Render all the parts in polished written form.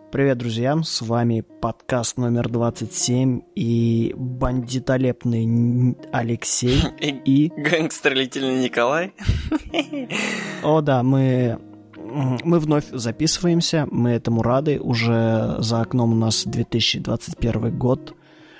Привет, друзья, с вами подкаст номер 27 и бандитолепный Алексей и... Гангстерлительный Николай. О да, мы вновь записываемся, мы этому рады, уже за окном у нас 2021 год.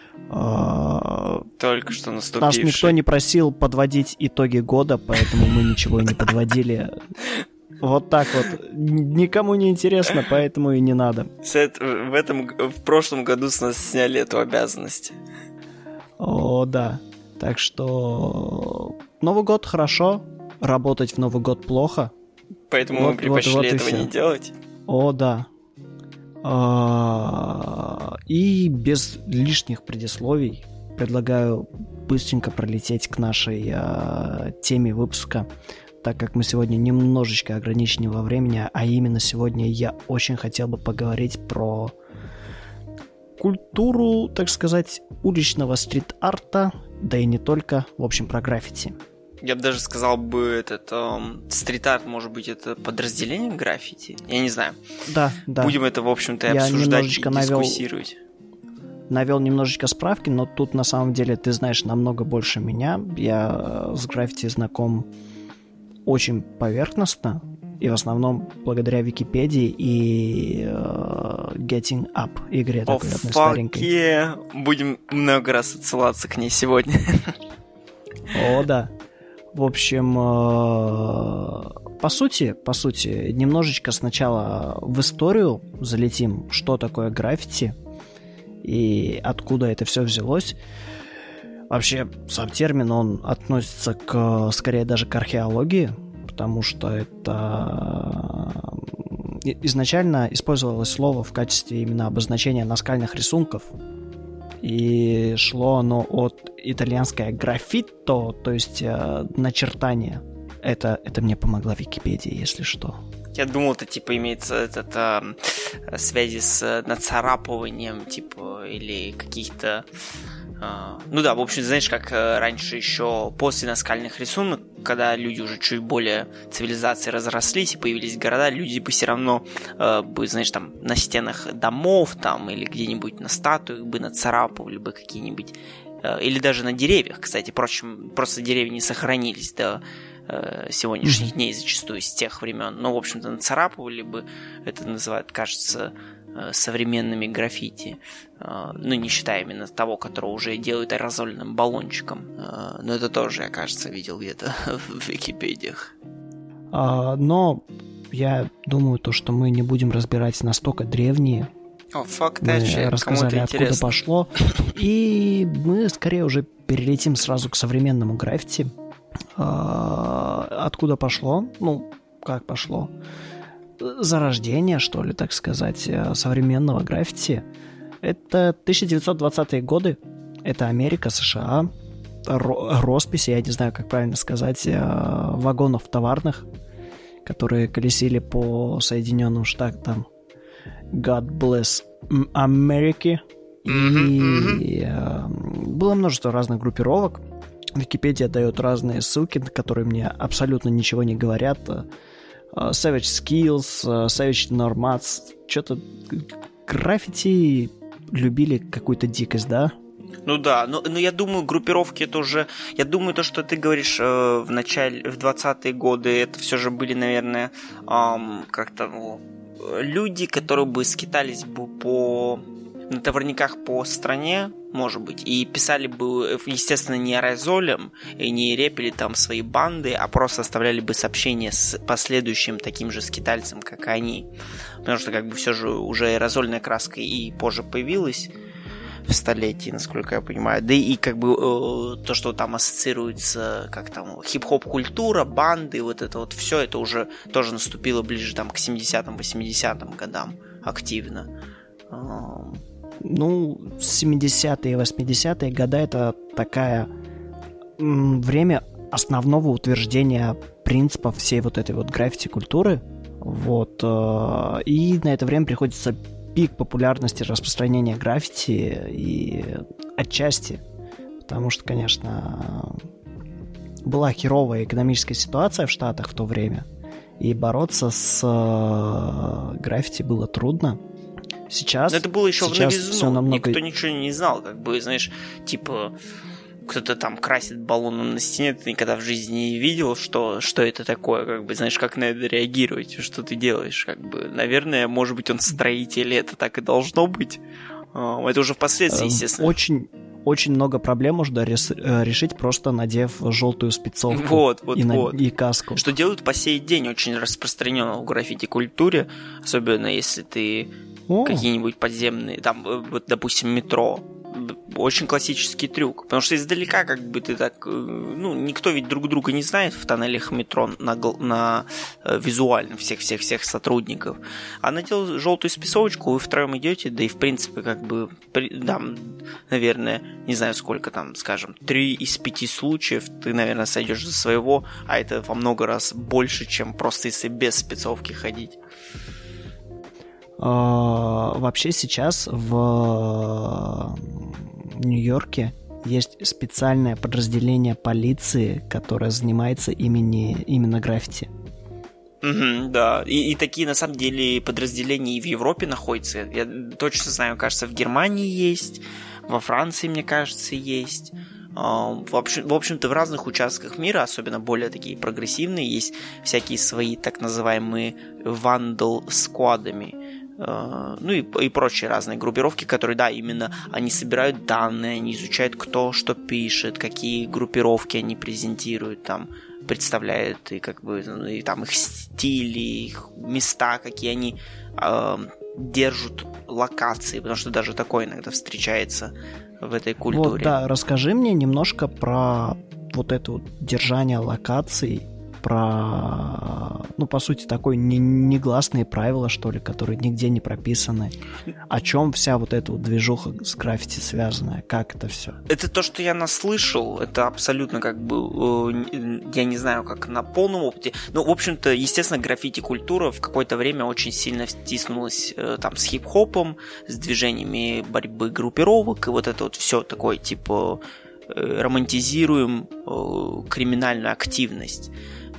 Только что наступивший. Нас никто не просил подводить итоги года, поэтому мы ничего и не подводили. Вот так вот. Никому не интересно, поэтому и не надо. В прошлом году с нас сняли эту обязанность. О, да. Так что Новый год хорошо, работать в Новый год плохо. Поэтому мы предпочли этого не делать. О, да. И без лишних предисловий предлагаю быстренько пролететь к нашей теме выпуска, так как мы сегодня немножечко ограничены во времени, а именно сегодня я очень хотел бы поговорить про культуру, так сказать, уличного стрит-арта, да и не только, в общем, про граффити. Я бы даже сказал бы, стрит-арт, может быть, это подразделение граффити? Я не знаю. Да. Будем это, в общем-то, обсуждать и дискуссировать. Навел немножечко справки, но тут, на самом деле, ты знаешь намного больше меня. Я с граффити знаком очень поверхностно, и в основном благодаря Википедии и Getting Up игре такой одной старенькой. Будем много раз отсылаться к ней сегодня. О, да. В общем, по сути, немножечко сначала в историю залетим, что такое граффити и откуда это все взялось. Вообще, сам термин, он относится скорее даже к археологии, потому что это изначально использовалось слово в качестве именно обозначения наскальных рисунков. И шло оно от итальянское граффито, то есть начертание. Это мне помогла Википедия, если что. Я думал, это имеется связи с нацарапыванием, или каких-то... Ну да, в общем, знаешь, как раньше еще после наскальных рисунок, когда люди уже чуть более цивилизации разрослись и появились города, люди бы все равно, знаешь, там на стенах домов там или где-нибудь на статуях бы нацарапывали бы какие-нибудь, или даже на деревьях, кстати, впрочем, просто деревья не сохранились до сегодняшних дней зачастую с тех времен, но, в общем-то, нацарапывали бы, это называют, кажется, современными граффити, ну, не считая именно того, которого уже делают аэрозольным баллончиком, но это тоже, я, кажется, видел где-то в Википедиях. Но я думаю, что мы не будем разбирать настолько древние. Мы рассказали, откуда пошло, и мы скорее уже перелетим сразу к современному граффити. Откуда пошло? Ну, как пошло? Зарождение, что ли, так сказать, современного граффити. Это 1920-е годы. Это Америка, США. Росписи, я не знаю, как правильно сказать, вагонов товарных, которые колесили по Соединенным Штатам. God bless America. И было множество разных группировок. Википедия дает разные ссылки, которые мне абсолютно ничего не говорят. Savage Skills, Savage Nomads. Что-то граффити любили какую-то дикость, да? Ну да, но я думаю, группировки это уже... Я думаю, то, что ты говоришь в 20-е годы, это все же были, наверное, люди, которые бы скитались бы на товарниках по стране, может быть, и писали бы, естественно, не аэрозолем и не репили там свои банды, а просто оставляли бы сообщения с последующим таким же скитальцем, как и они. Потому что, все же уже аэрозольная краска и позже появилась в столетии, насколько я понимаю. Да и то, что там ассоциируется, как там, хип-хоп-культура, банды, вот это вот все, это уже тоже наступило ближе там к 70-м, 80-м годам активно. Ну, 70-е и 80-е годы это такая время основного утверждения принципов всей вот этой вот граффити-культуры. Вот. И на это время приходится пик популярности распространения граффити и отчасти, потому что, конечно, была херовая экономическая ситуация в Штатах в то время, и бороться с граффити было трудно. Сейчас... Но это было еще в новизну, все намного... никто ничего не знал, как бы, знаешь, типа... Кто-то там красит баллоном на стене, ты никогда в жизни не видел, что это такое, как бы, знаешь, как на это реагировать, что ты делаешь, как бы, наверное, может быть, он строитель, это так и должно быть. Это уже впоследствии, естественно. Очень много проблем можно решить, просто надев желтую спецовку и каску. Что делают по сей день очень распространенно в граффити-культуре, особенно если ты какие-нибудь подземные, там, вот, допустим, метро. Очень классический трюк, потому что издалека как бы ты так, ну, никто ведь друг друга не знает в тоннелях метро на визуально всех сотрудников, а надел желтую спецовочку, вы втроем идете, да и в принципе как бы, да, наверное, не знаю сколько там, скажем, 3 из 5 случаев ты, наверное, сойдешь за своего, а это во много раз больше, чем просто если без спецовки ходить. Вообще сейчас в Нью-Йорке есть специальное подразделение полиции, которое занимается именно граффити. Да, и такие на самом деле подразделения и в Европе находятся. Я точно знаю, кажется, в Германии есть, во Франции, мне кажется, есть. В общем-то, в разных участках мира, особенно более такие прогрессивные, есть всякие свои так называемые вандал-сквадами. Ну и прочие разные группировки, которые, да, именно они собирают данные, они изучают, кто что пишет, какие группировки они презентируют, там, представляют, и как бы, и там их стили, их места, какие они держат локации, потому что даже такое иногда встречается в этой культуре. Вот, да, расскажи мне немножко про вот это вот держание локаций, про, ну, по сути, такое негласные правила, что ли, которые нигде не прописаны. О чем вся вот эта вот движуха с граффити связанная? Как это все? Это то, что я наслышал. Это абсолютно как бы, я не знаю, как на полном опыте. Но, в общем-то, естественно, граффити-культура в какое-то время очень сильно втиснулась там с хип-хопом, с движениями борьбы группировок, и вот это вот все такое, типа, романтизируем криминальную активность.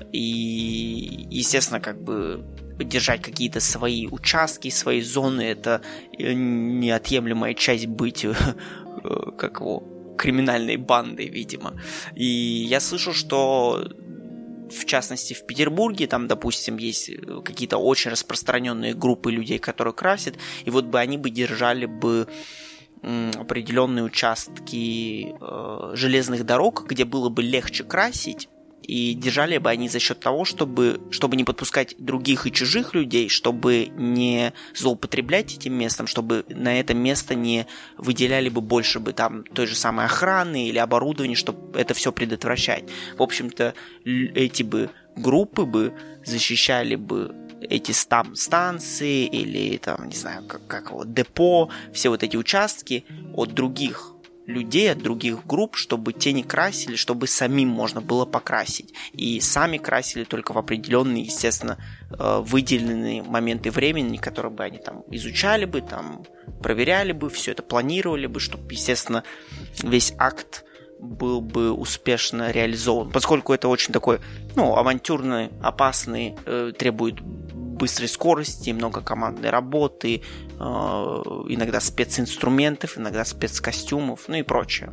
И, естественно, как бы держать какие-то свои участки, свои зоны, это неотъемлемая часть быть как его, криминальной бандой, видимо. И я слышал, что в частности в Петербурге там, допустим, есть какие-то очень распространенные группы людей, которые красят, и вот бы они бы держали бы определенные участки железных дорог, где было бы легче красить, и держали бы они за счет того, чтобы не подпускать других и чужих людей, чтобы не злоупотреблять этим местом, чтобы на это место не выделяли бы больше бы там той же самой охраны или оборудования, чтобы это все предотвращать. В общем-то, эти бы группы бы защищали бы эти станции или там, не знаю, как вот депо, все вот эти участки от других людей, от других групп, чтобы те не красили, чтобы самим можно было покрасить. И сами красили только в определенные, естественно, выделенные моменты времени, которые бы они там изучали бы, там проверяли бы, все это планировали бы, чтобы, естественно, весь акт был бы успешно реализован. Поскольку это очень такой, ну, авантюрный, опасный, требует быстрой скорости, много командной работы, иногда специнструментов, иногда спецкостюмов, ну и прочее.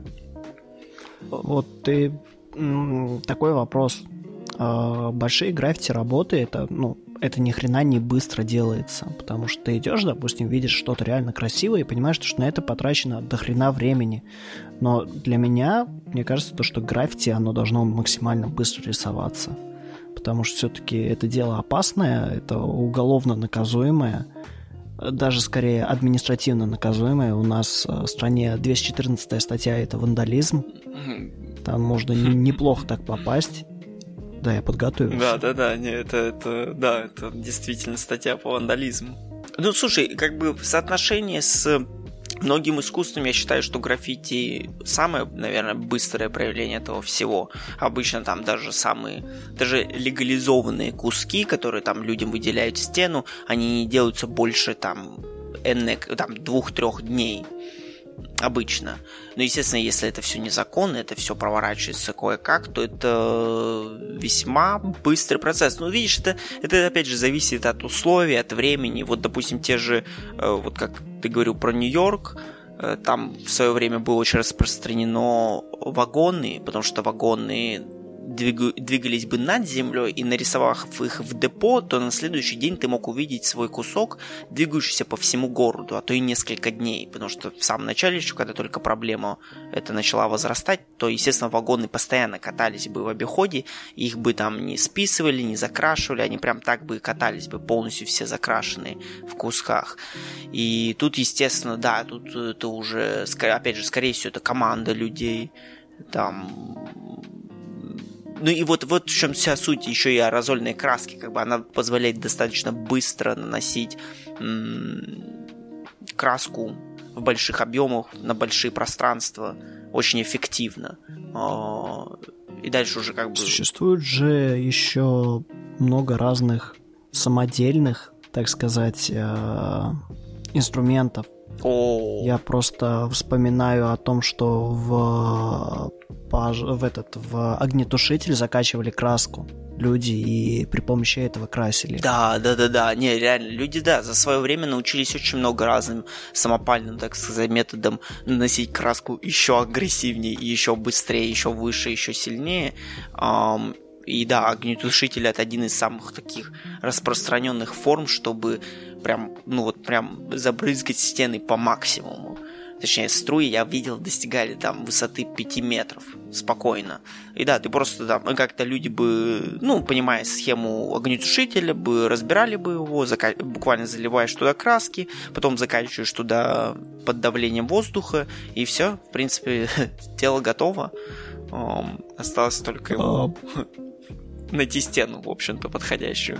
Вот ты... Такой вопрос. Большие граффити работы, это ни хрена не быстро делается, потому что ты идешь, допустим, видишь что-то реально красивое и понимаешь, что на это потрачено до хрена времени. Но для меня, мне кажется, то, что граффити, оно должно максимально быстро рисоваться. Потому что все-таки это дело опасное, это уголовно наказуемое, даже скорее административно наказуемое. У нас в стране 214 статья — это вандализм. Там можно неплохо так попасть. Да, я подготовился. Да, это действительно статья по вандализму. Ну, слушай, как бы в соотношении с многим искусством я считаю, что граффити самое, наверное, быстрое проявление этого всего. Обычно там даже легализованные куски, которые там людям выделяют в стену, они не делаются больше там 2-3 дней. обычно. Но, естественно, если это все незаконно, это все проворачивается кое-как, то это весьма быстрый процесс. Ну, видишь, это опять же зависит от условий, от времени. Вот, допустим, те же, вот как ты говорил про Нью-Йорк, там в свое время было очень распространено вагоны, потому что вагоны двигались бы над землей, и нарисовав их в депо, то на следующий день ты мог увидеть свой кусок, двигающийся по всему городу, а то и несколько дней, потому что в самом начале еще, когда только проблема эта начала возрастать, то, естественно, вагоны постоянно катались бы в обиходе, их бы там не списывали, не закрашивали, они прям так бы и катались бы, полностью все закрашенные в кусках. И тут, естественно, да, тут это уже, опять же, скорее всего, это команда людей, там... Ну и вот в чем вся суть еще и аэрозольной краски, как бы она позволяет достаточно быстро наносить краску в больших объемах на большие пространства, очень эффективно. И дальше уже как бы... Существует же еще много разных самодельных, так сказать, инструментов. Я просто вспоминаю о том, что в огнетушитель закачивали краску люди и при помощи этого красили. Да. Не, реально, люди, да, за свое время научились очень много разным самопальным, так сказать, методом наносить краску еще агрессивнее, еще быстрее, еще выше, еще сильнее. И да, огнетушитель — это один из самых таких распространенных форм, чтобы прям забрызгать стены по максимуму. Точнее, струи, я видел, достигали там высоты 5 метров спокойно. И да, ты просто там, как-то люди бы, понимая схему огнетушителя, бы разбирали бы его, буквально заливаешь туда краски, потом закачиваешь туда под давлением воздуха, и все, в принципе, дело готово. Осталось только его найти стену, в общем-то, подходящую.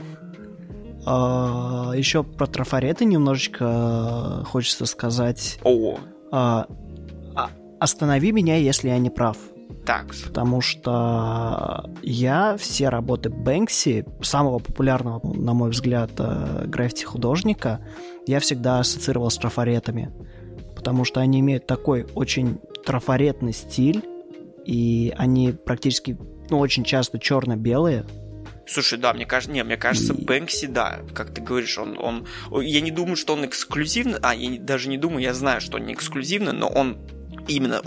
Еще про трафареты немножечко хочется сказать. Останови меня, если я не прав. Так. Потому что я все работы Бэнкси, самого популярного, на мой взгляд, граффити-художника, я всегда ассоциировал с трафаретами. Потому что они имеют такой очень трафаретный стиль, и они практически, очень часто черно-белые. Слушай, да, мне кажется, Бэнкси, да, как ты говоришь, он я не думаю, что он эксклюзивный, я даже не думаю, я знаю, что он не эксклюзивный, но он именно,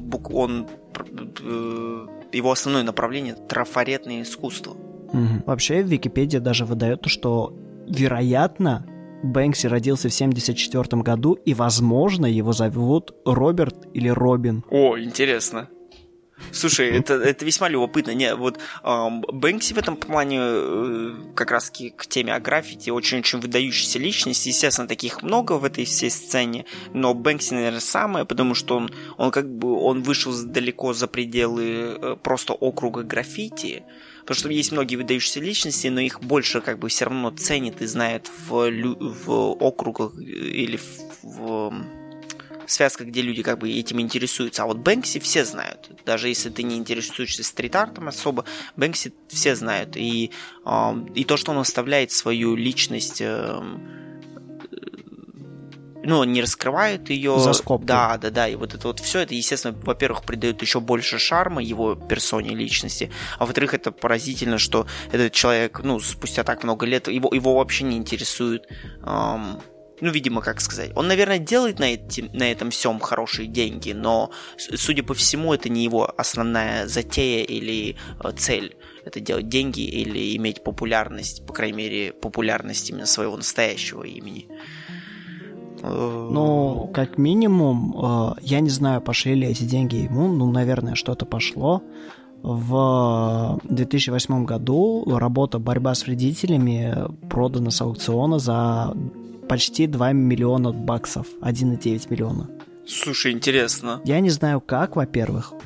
его основное направление — трафаретное искусство. Вообще, Википедия даже выдает то, что, вероятно, Бэнкси родился в 1974 году, и, возможно, его зовут Роберт или Робин. О, интересно. Слушай, это весьма любопытно. Бэнкси в этом плане, как раз к теме о граффити, очень-очень выдающаяся личность. Естественно, таких много в этой всей сцене, но Бэнкси, наверное, самое, потому что он вышел далеко за пределы просто округа граффити. Потому что есть многие выдающиеся личности, но их больше все равно ценят и знают в округах или в связка, где люди этим интересуются. А вот Бэнкси все знают. Даже если ты не интересуешься стрит-артом особо, Бэнкси все знают. И то, что он оставляет свою личность, он не раскрывает ее. За скобкой. Да. И вот это все, это, естественно, во-первых, придает еще больше шарма его персоне, личности. А во-вторых, это поразительно, что этот человек, спустя так много лет, его вообще не интересует... видимо, как сказать. Он, наверное, делает на этом всем хорошие деньги, но, судя по всему, это не его основная затея или цель. Это делать деньги или иметь популярность, по крайней мере, популярность именно своего настоящего имени. Как минимум, я не знаю, пошли ли эти деньги ему, наверное, что-то пошло. В 2008 году работа «Борьба с вредителями» продана с аукциона за почти 2 миллиона баксов, 1,9 миллиона. Слушай, интересно. Я не знаю как, во-первых.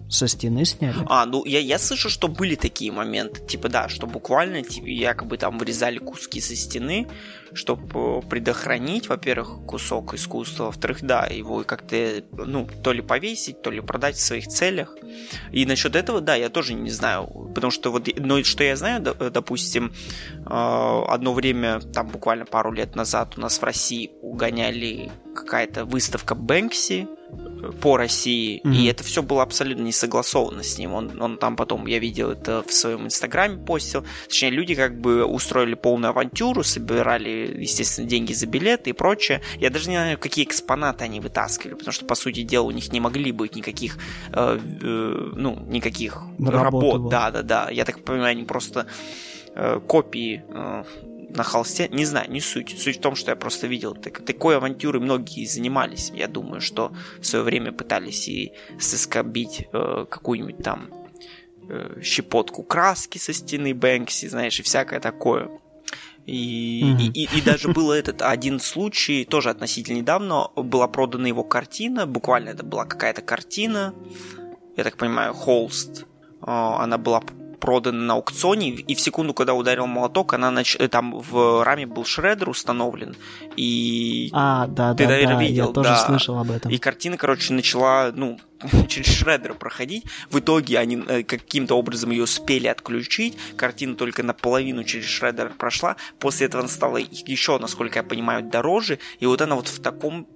со стены сняли. Ну я слышу, что были такие моменты, типа, да, что буквально типа, якобы там вырезали куски со стены, чтобы предохранить, во-первых, кусок искусства, во-вторых, да, его как-то, ну, то ли повесить, то ли продать в своих целях. И насчет этого, да, я тоже не знаю, потому что вот, ну, что я знаю, допустим, одно время, там буквально пару лет назад у нас в России угоняли какая-то выставка Бэнкси по России, и это все было абсолютно не согласовано с ним. Он там потом, я видел это в своем инстаграме постил, точнее, люди как бы устроили полную авантюру, собирали, естественно, деньги за билеты и прочее. Я даже не знаю, какие экспонаты они вытаскивали, потому что, по сути дела, у них не могли быть никаких никаких работ. Да. Я так понимаю, они просто копии на холсте, не знаю, не суть. Суть в том, что я просто видел такой авантюрой многие занимались. Я думаю, что в свое время пытались и соскобить какую-нибудь там щепотку краски со стены Бэнкси, знаешь, и всякое такое. И даже был один случай, тоже относительно недавно, была продана его картина, буквально это была какая-то картина, я так понимаю, холст, она была продана на аукционе, и в секунду, когда ударил молоток, там в раме был шредер установлен, и ты, наверное, видел, я тоже слышал об этом. И картина, короче, начала, через шредер проходить. В итоге они каким-то образом ее успели отключить. Картина только наполовину через шредер прошла. После этого она стала еще, насколько я понимаю, дороже. И вот она вот в таком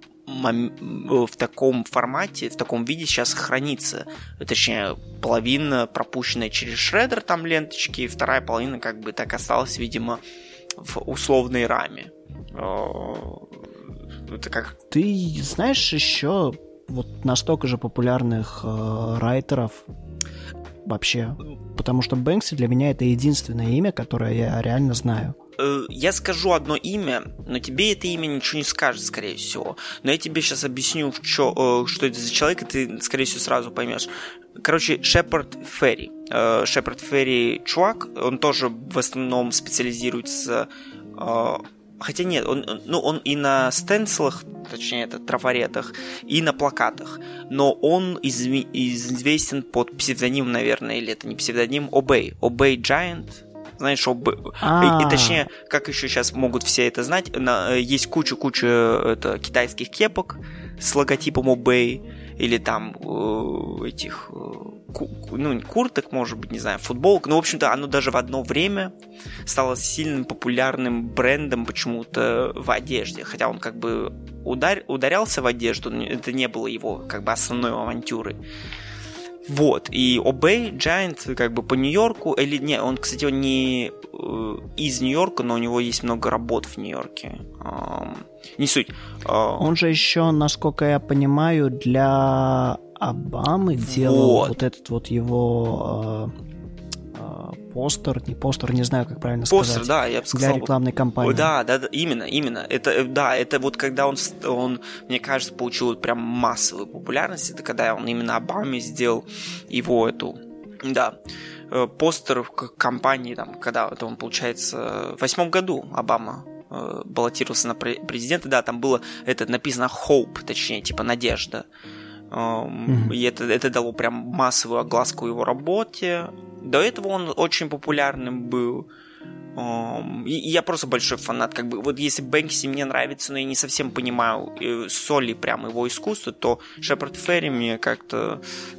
формате, в таком виде сейчас хранится. Точнее, половина пропущенная через шредер, там ленточки, и вторая половина как бы так осталась, видимо, в условной раме. Это как... Ты знаешь еще вот настолько же популярных райтеров вообще? Потому что Бэнкси для меня это единственное имя, которое я реально знаю. Я скажу одно имя, но тебе это имя ничего не скажет, скорее всего. Но я тебе сейчас объясню, что это за человек, и ты, скорее всего, сразу поймешь. Короче, Шепард Ферри. Шепард Ферри чувак, он тоже в основном специализируется... Хотя нет, он и на стенсилах, точнее, трафаретах, и на плакатах. Но он известен под псевдонимом, наверное, или это не псевдоним, Obey Giant. Знаешь, и точнее, как еще сейчас могут все это знать, есть куча китайских кепок с логотипом Obey, или там этих курток, может быть, не знаю, футболок. Ну, в общем-то, оно даже в одно время стало сильным популярным брендом почему-то в одежде. Хотя он как бы ударялся в одежду, это не было его как бы основной авантюрой. Вот, и Obey Giant как бы по Нью-Йорку, или не, он, кстати, он не из Нью-Йорка, но у него есть много работ в Нью-Йорке. Не суть. Он же еще, насколько я понимаю, для Обамы делал вот этот вот его постер, не знаю, как правильно сказать. Постер, да, я бы сказал. Для рекламной кампании. Да, именно. Это вот когда он, мне кажется, получил прям массовую популярность, это когда он именно Обаме сделал его постер в кампании, там, когда это он, получается, в 2008 году Обама баллотировался на президента, да, там было написано hope, точнее, типа надежда. И это дало прям массовую огласку его работе. До этого он очень популярным был. И я просто большой фанат. Как бы, вот если Бэнкси мне нравится, но я не совсем понимаю соли прям его искусства, то Шепард Ферри мне как-то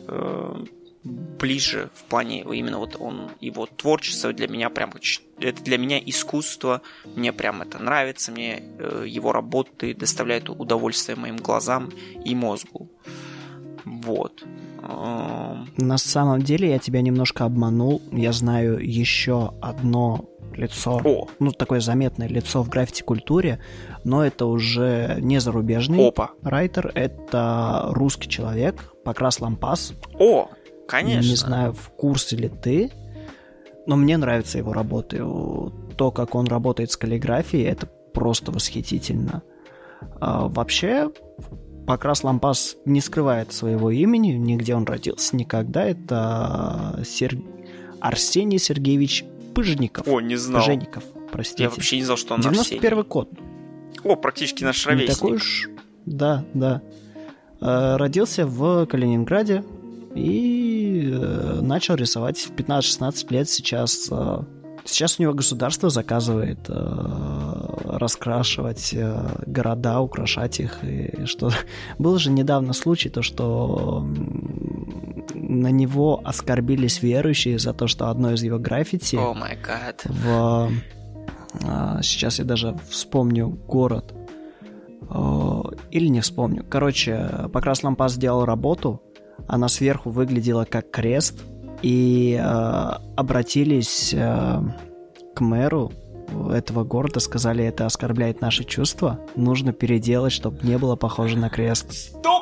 ближе в плане именно вот его творчество для меня прям, это для меня искусство, мне прям это нравится, мне его работы доставляют удовольствие моим глазам и мозгу. Вот. На самом деле я тебя немножко обманул. Я знаю еще одно лицо, такое заметное лицо в граффити-культуре, но это уже не зарубежный райтер, это русский человек, Покрас Лампас. Конечно. Не знаю, в курсе ли ты, но мне нравятся его работы. То, как он работает с каллиграфией, это просто восхитительно. Вообще, Покрас Лампас не скрывает своего имени, нигде он родился, никогда. Это Арсений Сергеевич Пыжников. Не знал. Пыжников, простите. Я вообще не знал, что он 91-й год. Практически наш ровесник. Не такой уж... Да. Родился в Калининграде и начал рисовать в 15-16 лет. Сейчас у него государство заказывает раскрашивать города, украшать их. И что... Был же недавно случай, то, что на него оскорбились верующие за то, что одно из его граффити... О май гад. Сейчас я даже вспомню город. Или не вспомню. Короче, Покрас Лампас сделал работу. Она сверху выглядела как крест. И обратились к мэру этого города. Сказали, это оскорбляет наши чувства. Нужно переделать, чтобы не было похоже на крест.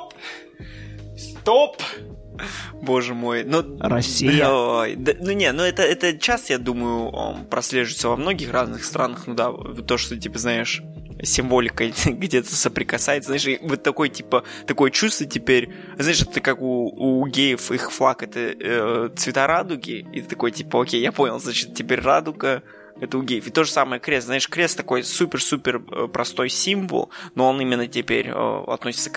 Стоп! Боже мой. Россия. Это часто, я думаю, прослеживается во многих разных странах. Ну да, то, что, типа, знаешь, символика где-то соприкасается. Знаешь, вот такое чувство теперь. Знаешь, это как у геев их флаг, это цвета радуги. И ты такой, типа, окей, я понял, значит, теперь радуга это у геев. И то же самое крест. Знаешь, крест такой супер-супер простой символ, но он именно теперь относится к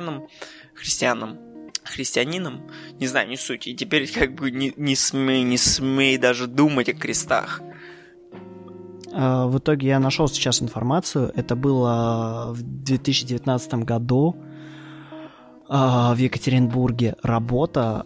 христианинам, не знаю, не суть. И теперь как бы не смей даже думать о крестах. В итоге я нашел сейчас информацию. Это было в 2019 году в Екатеринбурге. Работа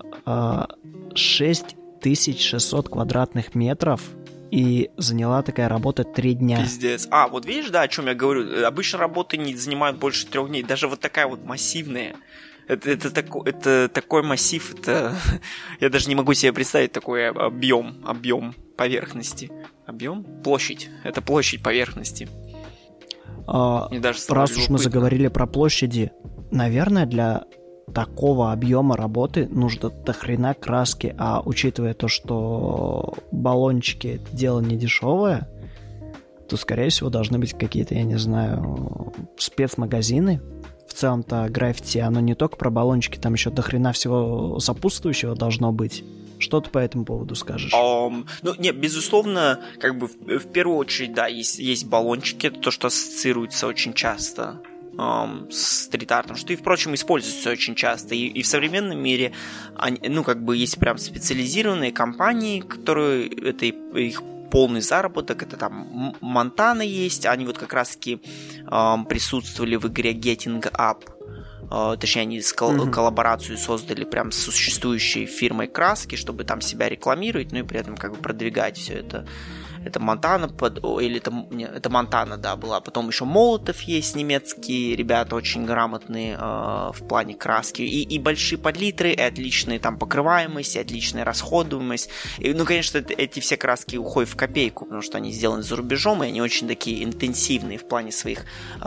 6600 квадратных метров. И заняла такая работа 3 дня. Пиздец. Вот видишь, да, о чем я говорю? Обычно работы не занимают больше 3 дней. Даже вот такая вот массивная. Это такой массив, я даже не могу себе представить такой объем поверхности. Объем? Площадь. Это площадь поверхности. Раз уж мы заговорили про площади, наверное, для такого объема работы нужно до хрена краски, а учитывая то, что баллончики — это дело не дешевое, то, скорее всего, должны быть какие-то, я не знаю, спецмагазины. В целом-то граффити, оно не только про баллончики, там еще до хрена всего сопутствующего должно быть. Что ты по этому поводу скажешь? Безусловно, как бы в первую очередь, да, есть баллончики, это то, что ассоциируется очень часто с стрит-артом, что и, впрочем, используется очень часто. И в современном мире, есть прям специализированные компании, которые, это их полный заработок, это там Монтана есть, они вот как раз-таки присутствовали в игре Getting Up, точнее, они коллаборацию создали прям с существующей фирмой краски, чтобы там себя рекламировать, и при этом как бы продвигать все это. Это Монтана, это Монтана, да, была. Потом еще Молотов есть, немецкие ребята, очень грамотные в плане краски. И большие подлитры, и отличная там покрываемость, и отличная расходуемость. И, конечно, эти все краски уходят в копейку, потому что они сделаны за рубежом, и они очень такие интенсивные в плане своих,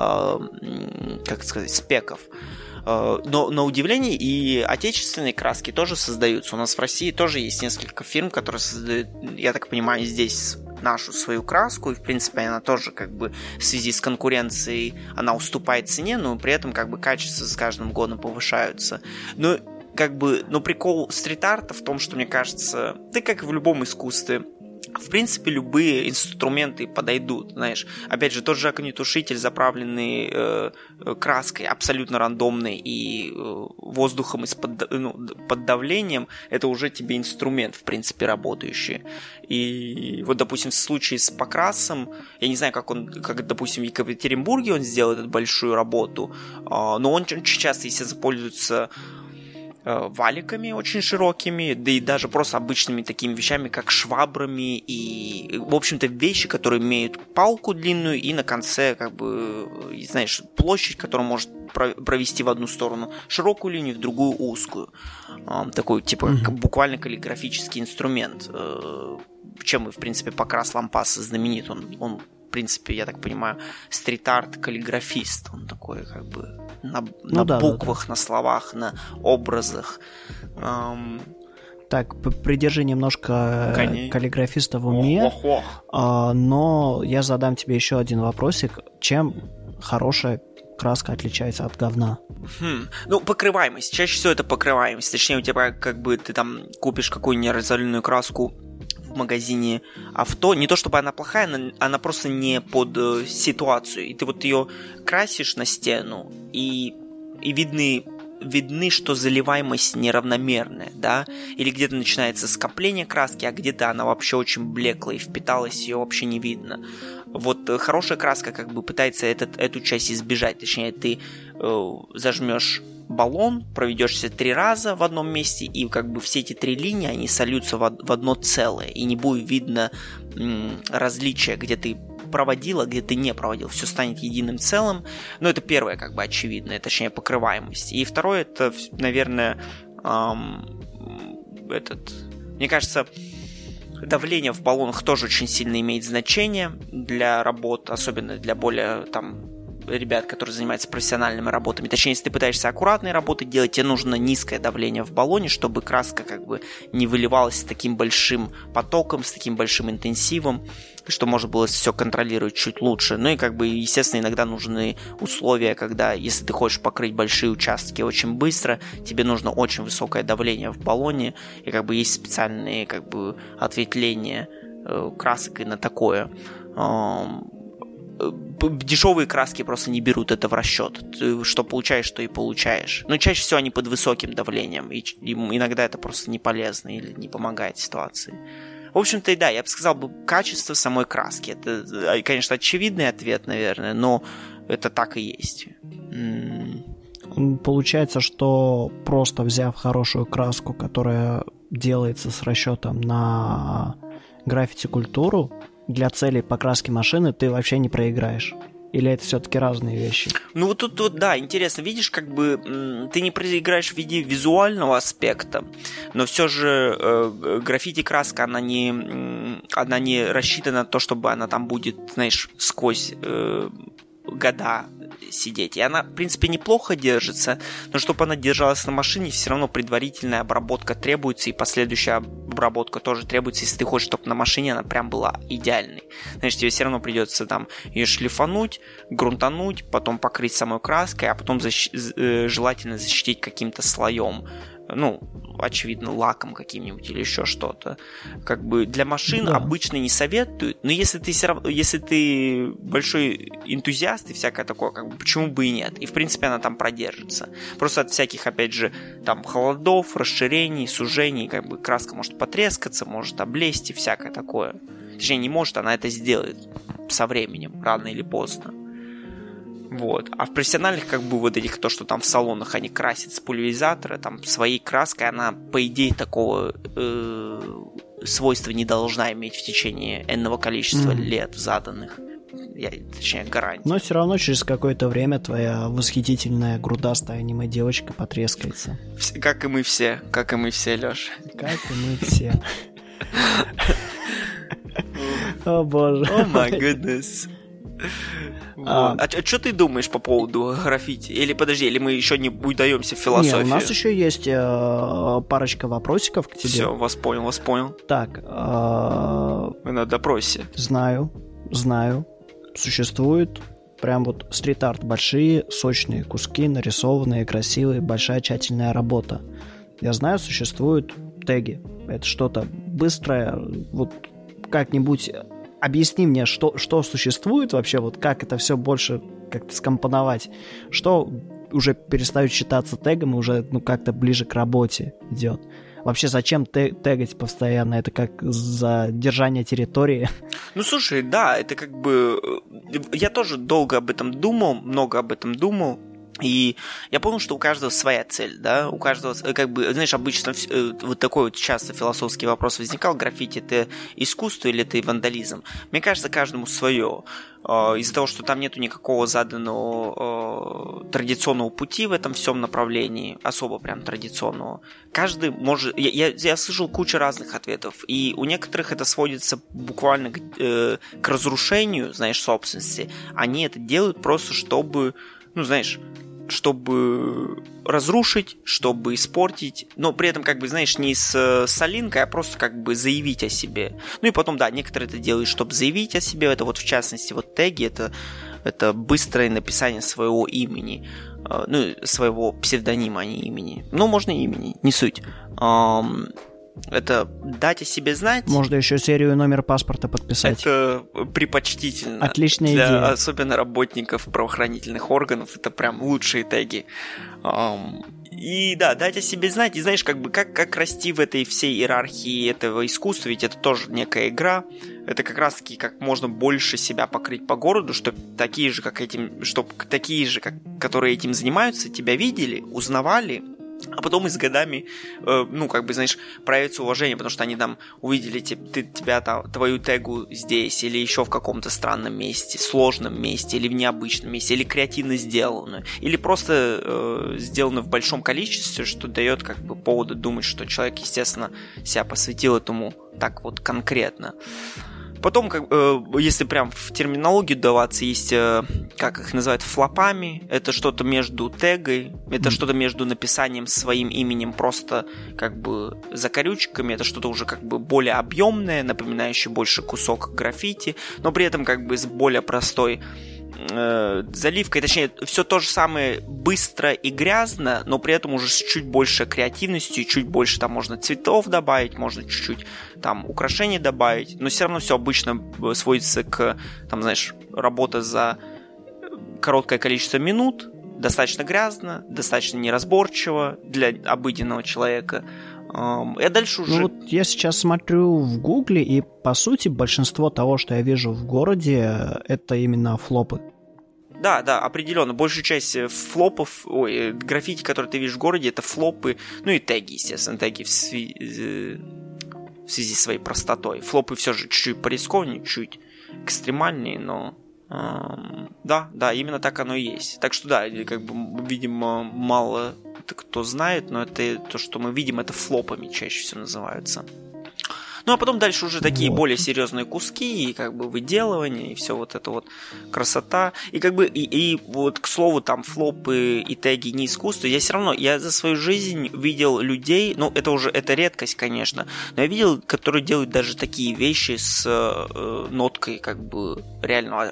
спеков. Но на удивление и отечественные краски тоже создаются. У нас в России тоже есть несколько фирм, которые создают, я так понимаю, здесь нашу свою краску, и в принципе она тоже как бы в связи с конкуренцией она уступает цене, но при этом как бы качество с каждым годом повышаются. Но прикол стрит-арта в том, что, мне кажется, ты как и в любом искусстве, в принципе, любые инструменты подойдут, знаешь. Опять же, тот же огнетушитель, заправленный краской, абсолютно рандомный, и воздухом под давлением, это уже тебе инструмент, в принципе, работающий. И вот, допустим, в случае с покрасом, я не знаю, как, допустим, в Екатеринбурге он сделал эту большую работу, но он очень часто, естественно, пользуется валиками очень широкими, да и даже просто обычными такими вещами, как швабрами и, в общем-то, вещи, которые имеют палку длинную и на конце, как бы, знаешь, площадь, которую может провести в одну сторону широкую линию, в другую узкую. Такой, типа, буквально каллиграфический инструмент. Чем и, в принципе, Покрас Лампас знаменит. Он в принципе, я так понимаю, стрит-арт-каллиграфист. Он такой, как бы, на буквах, на словах, на образах. Так, придержи немножко каллиграфиста в уме, но я задам тебе еще один вопросик. Чем хорошая краска отличается от говна? Покрываемость. Чаще всего это покрываемость. Точнее, у тебя как бы ты там купишь какую-нибудь неразольную краску в магазине авто, не то чтобы она плохая, она просто не под ситуацию. И ты вот ее красишь на стену, и видны видны, что заливаемость неравномерная, да, или где-то начинается скопление краски, а где-то она вообще очень блеклая и впиталась, ее вообще не видно. Вот хорошая краска как бы пытается эту часть избежать, точнее, ты зажмешь баллон, проведешься 3 раза в одном месте, и как бы все эти 3 линии, они сольются в одно целое, и не будет видно различия, где ты проводил, а где ты не проводил. Все станет единым целым. Но это первое, как бы, очевидное, точнее, покрываемость. И второе, это, наверное, мне кажется, давление в баллонах тоже очень сильно имеет значение для работ, особенно для более ребят, которые занимаются профессиональными работами. Точнее, если ты пытаешься аккуратные работы делать, тебе нужно низкое давление в баллоне, чтобы краска как бы не выливалась с таким большим потоком, с таким большим интенсивом, что можно было все контролировать чуть лучше. Ну и как бы, естественно, иногда нужны условия, когда, если ты хочешь покрыть большие участки очень быстро, тебе нужно очень высокое давление в баллоне, и как бы есть специальные как бы ответвления красок и на такое. Дешевые краски просто не берут это в расчет. Ты что получаешь, то и получаешь. Но чаще всего они под высоким давлением, и иногда это просто не полезно или не помогает ситуации. В общем-то, и да, я бы сказал, качество самой краски. Это, конечно, очевидный ответ, наверное, но это так и есть. Получается, что просто взяв хорошую краску, которая делается с расчетом на граффити-культуру, для целей покраски машины ты вообще не проиграешь? Или это все-таки разные вещи? Ну вот тут, да, интересно, видишь, как бы ты не проиграешь в виде визуального аспекта, но все же граффити-краска, она не рассчитана на то, чтобы она там будет, знаешь, сквозь года сидеть. И она, в принципе, неплохо держится, но чтобы она держалась на машине, все равно предварительная обработка требуется, и последующая обработка тоже требуется, если ты хочешь, чтобы на машине она прям была идеальной. Значит, тебе все равно придется там ее шлифануть, грунтануть, потом покрыть самой краской, а потом желательно защитить каким-то слоем. Ну, очевидно, лаком каким-нибудь или еще что-то. Как бы для машин обычно не советуют, но если ты большой энтузиаст и всякое такое, как бы почему бы и нет? И в принципе она там продержится. Просто от всяких, опять же, там холодов, расширений, сужений, как бы краска может потрескаться, может облезть и всякое такое. Точнее, не может, она это сделает со временем, рано или поздно. Вот. А в профессиональных, как бы, вот этих, то, что там в салонах они красят с пульверизатора, там, своей краской, она, по идее, такого свойства не должна иметь в течение энного количества лет заданных. Точнее, гарантии. Но все равно через какое-то время твоя восхитительная грудастая аниме-девочка потрескается. Как и мы все, Лёш. Как и мы все. О боже. О май goodness. Вот. А что ты думаешь по поводу граффити? Или подожди, или мы еще не удаемся в философию? Нет, у нас еще есть парочка вопросиков к тебе. Все, вас понял. Так. Мы на допросе. Знаю. Существует прям вот стрит-арт. Большие, сочные куски, нарисованные, красивые, большая тщательная работа. Я знаю, существуют теги. Это что-то быстрое. Вот как-нибудь... Объясни мне, что существует вообще, вот как это все больше как-то скомпоновать, что уже перестает считаться тегом и уже как-то ближе к работе идет. Вообще, зачем тегать постоянно? Это как задержание территории. Ну, слушай, да, это как бы... Я тоже много об этом думал, много об этом думал. И я понял, что у каждого своя цель, да, у каждого, как бы, знаешь, обычно вот такой вот часто философский вопрос возникал: граффити — это искусство или это вандализм? Мне кажется, каждому свое. Из-за того, что там нету никакого заданного традиционного пути в этом всем направлении, особо прям традиционного, каждый может... Я слышал кучу разных ответов, и у некоторых это сводится буквально к разрушению, знаешь, собственности. Они это делают просто чтобы, ну, знаешь, чтобы разрушить, чтобы испортить, но при этом, как бы, знаешь, не с солинкой, а просто как бы заявить о себе. Ну и потом, да, некоторые это делают, чтобы заявить о себе. Это вот, в частности, вот теги, это быстрое написание своего имени, ну, своего псевдонима, а не имени. Ну, можно и имени, не суть. Это дать о себе знать. Можно еще серию и номер паспорта подписать. Это предпочтительно. Отличная идея. Особенно работников правоохранительных органов. Это прям лучшие теги. И да, дать о себе знать, и знаешь, как бы как расти в этой всей иерархии этого искусства, ведь это тоже некая игра, это как раз-таки как можно больше себя покрыть по городу, чтобы такие же, которые этим занимаются, тебя видели, узнавали, а потом и с годами, проявится уважение, потому что они там увидели тебя, твою тегу здесь, или еще в каком-то странном месте, сложном месте, или в необычном месте, или креативно сделанную, или просто сделанную в большом количестве, что дает как бы поводы думать, что человек, естественно, себя посвятил этому так вот конкретно. Потом, если прям в терминологию даваться, есть, как их называют, флопами. Это что-то между тегой, это что-то между написанием своим именем просто как бы закорючками. Это что-то уже как бы более объемное, напоминающее больше кусок граффити, но при этом как бы с более простой заливкой, точнее, все то же самое быстро и грязно, но при этом уже с чуть больше креативностью, чуть больше там можно цветов добавить, можно чуть-чуть там украшений добавить, но все равно все обычно сводится к, там, знаешь, работа за короткое количество минут, достаточно грязно, достаточно неразборчиво для обыденного человека. Я дальше уже... Ну вот я сейчас смотрю в Гугле, и по сути большинство того, что я вижу в городе, это именно флопы. Да, определенно. Большую часть флопов, граффити, которые ты видишь в городе, это флопы, ну и теги, естественно, теги в связи с своей простотой. Флопы все же чуть-чуть порисковнее, чуть экстремальнее, но... Да, именно так оно и есть. Так что да, как бы, видимо, мало кто знает, но это то, что мы видим, это флопами чаще всего называются. Ну, а потом дальше уже такие более серьезные куски, и как бы выделывание, и все вот это вот красота. И как бы, и вот, к слову, там флопы и теги не искусство. Я за свою жизнь видел людей, ну, это редкость, конечно, но я видел, которые делают даже такие вещи с ноткой, как бы, реально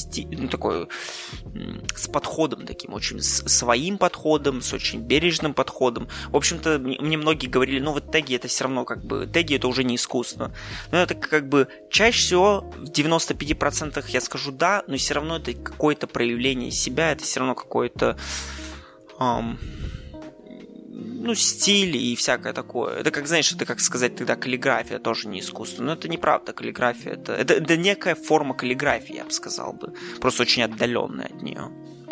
с подходом таким, очень своим подходом, с очень бережным подходом. В общем-то, мне многие говорили, ну, вот теги это все равно, как бы, теги это уже не искусство. Но это как бы чаще всего в 95% я скажу да, но все равно это какое-то проявление себя, это все равно какой-то стиль и всякое такое. Это как, знаешь, это как сказать тогда каллиграфия тоже не искусство. Но это неправда, каллиграфия это некая форма каллиграфии, я бы сказал бы. Просто очень отдаленная от нее.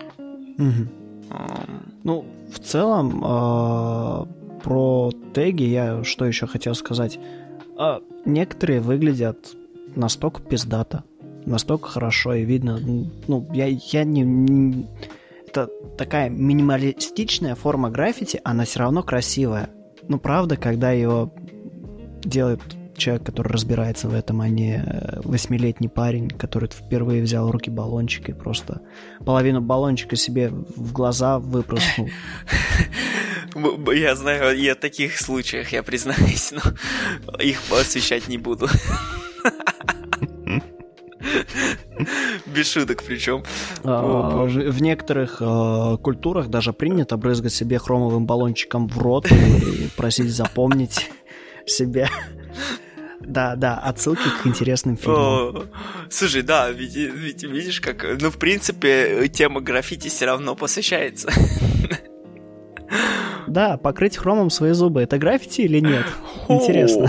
Ну, в целом, про теги я что еще хотел сказать. Некоторые выглядят настолько пиздато, настолько хорошо, и видно, ну, я не... Это такая минималистичная форма граффити, она все равно красивая. Ну, правда, когда ее делает человек, который разбирается в этом, а не 8-летний парень, который впервые взял в руки баллончик и просто половину баллончика себе в глаза выпрыснул. Я знаю и о таких случаях, я признаюсь, но их освещать не буду. Без шуток причем. В некоторых культурах даже принято брызгать себе хромовым баллончиком в рот и просить запомнить себя. Да, отсылки к интересным фильмам. Слушай, да, ведь видишь, как... Ну, в принципе, тема граффити все равно посвящается. Да, покрыть хромом свои зубы. Это граффити или нет? Интересно.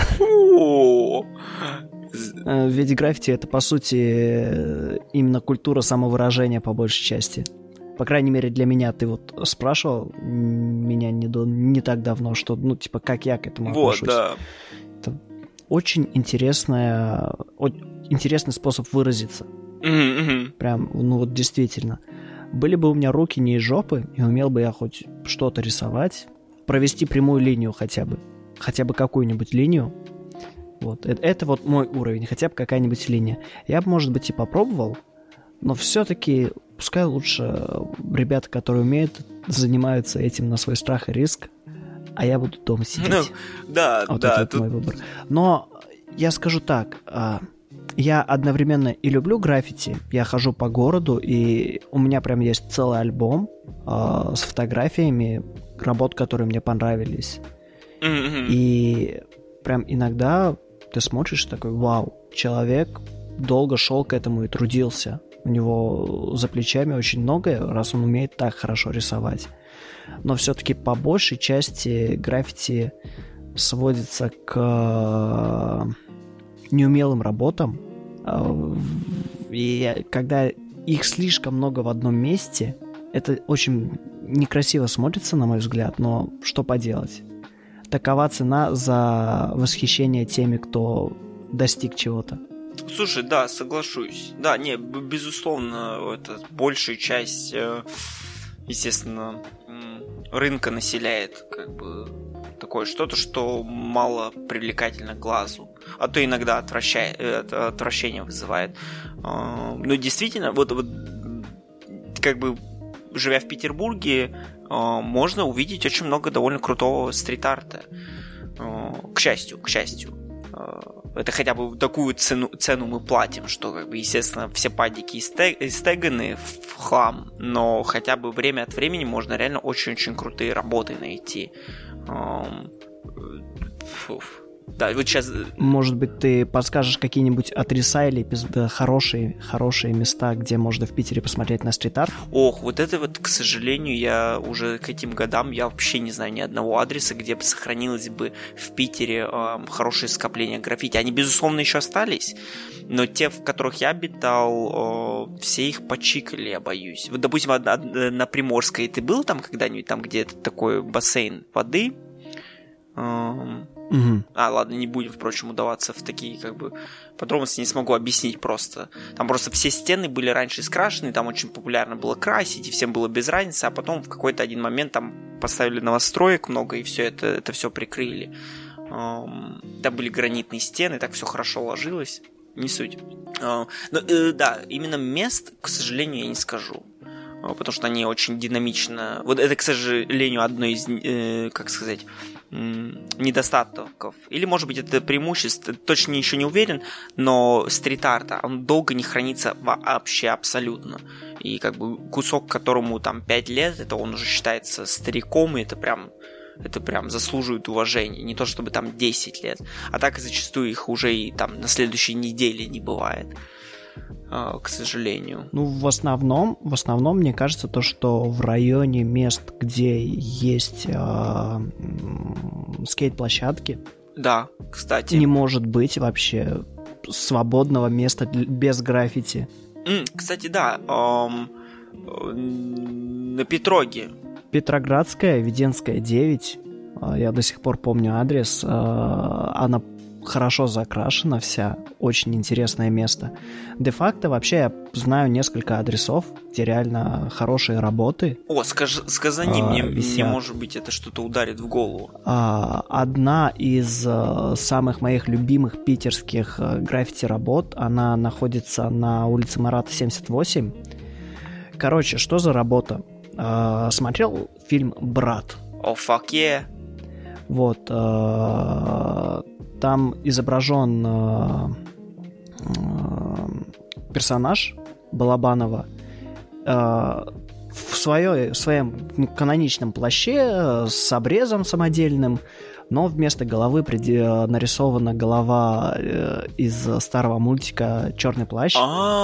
Ведь граффити — это, по сути, именно культура самовыражения по большей части. По крайней мере, для меня. Ты вот спрашивал меня не так давно, что, ну, типа, как я к этому отношусь. Да. Это очень интересный способ выразиться. Прям, ну вот действительно. Были бы у меня руки не из жопы, и умел бы я хоть что-то рисовать, провести прямую линию хотя бы какую-нибудь линию. Вот. Это вот мой уровень, хотя бы какая-нибудь линия. Я бы, может быть, и попробовал, но все-таки пускай лучше ребята, которые умеют, занимаются этим на свой страх и риск, а я буду дома сидеть. Ну, да, вот да. Это мой выбор. Но я скажу так, я одновременно и люблю граффити, я хожу по городу, и у меня прям есть целый альбом с фотографиями работ, которые мне понравились. И прям иногда ты смотришь такой, вау, человек долго шел к этому и трудился. У него за плечами очень многое, раз он умеет так хорошо рисовать. Но все-таки по большей части граффити сводится к неумелым работам. И когда их слишком много в одном месте, это очень некрасиво смотрится, на мой взгляд, но что поделать? Такова цена за восхищение теми, кто достиг чего-то. Слушай, да, соглашусь. Да, не, безусловно, это большая часть, естественно, рынка населяет как бы такое что-то, что мало привлекательно глазу, а то иногда отвращение вызывает. Но действительно, вот как бы живя в Петербурге, можно увидеть очень много довольно крутого стрит-арта. К счастью. Это хотя бы такую цену мы платим, что, как бы, естественно, все падики истеганы в хлам, но хотя бы время от времени можно реально очень-очень крутые работы найти. Да, вот сейчас... Может быть, ты подскажешь какие-нибудь адреса или хорошие места, где можно в Питере посмотреть на стрит-арт? Ох, вот это вот, к сожалению, я уже к этим годам, я вообще не знаю ни одного адреса, где бы сохранилось бы в Питере хорошее скопление граффити. Они, безусловно, еще остались, но те, в которых я обитал, все их почикали, я боюсь. Вот, допустим, на Приморской ты был там когда-нибудь, там, где такой бассейн воды? Ладно, не будем, впрочем, удаваться в такие, как бы, подробности, не смогу объяснить просто. Там просто все стены были раньше скрашены, там очень популярно было красить, и всем было без разницы, а потом в какой-то один момент там поставили новостроек много, и все это все прикрыли. Там были гранитные стены, так все хорошо ложилось, не суть. Но, да, именно мест, к сожалению, я не скажу. Потому что они очень динамично... Вот это, к сожалению, одно из, как сказать, недостатков. Или, может быть, это преимущество, точно еще не уверен, но стрит-арта, он долго не хранится вообще абсолютно. И как бы кусок, которому там 5 лет, это он уже считается стариком, и это прям заслуживает уважения. Не то чтобы там 10 лет. А так зачастую их уже и там на следующей неделе не бывает. К сожалению. Ну, в основном, мне кажется, то, что в районе мест, где есть скейт-площадки, да, кстати, не может быть вообще свободного места без граффити. Кстати, да, на Петроге. Петроградская, Веденская, 9. Я до сих пор помню адрес. Она хорошо закрашена вся, очень интересное место. Де-факто вообще я знаю несколько адресов, где реально хорошие работы. О, сказани мне, может быть, это что-то ударит в голову. Одна из самых моих любимых питерских граффити-работ, она находится на улице Марата, 78. Короче, что за работа? Смотрел фильм «Брат»? О, fuck yeah. Вот, там изображен персонаж Балабанова в своем каноничном плаще с обрезом самодельным, но вместо головы нарисована голова из старого мультика «Черный плащ».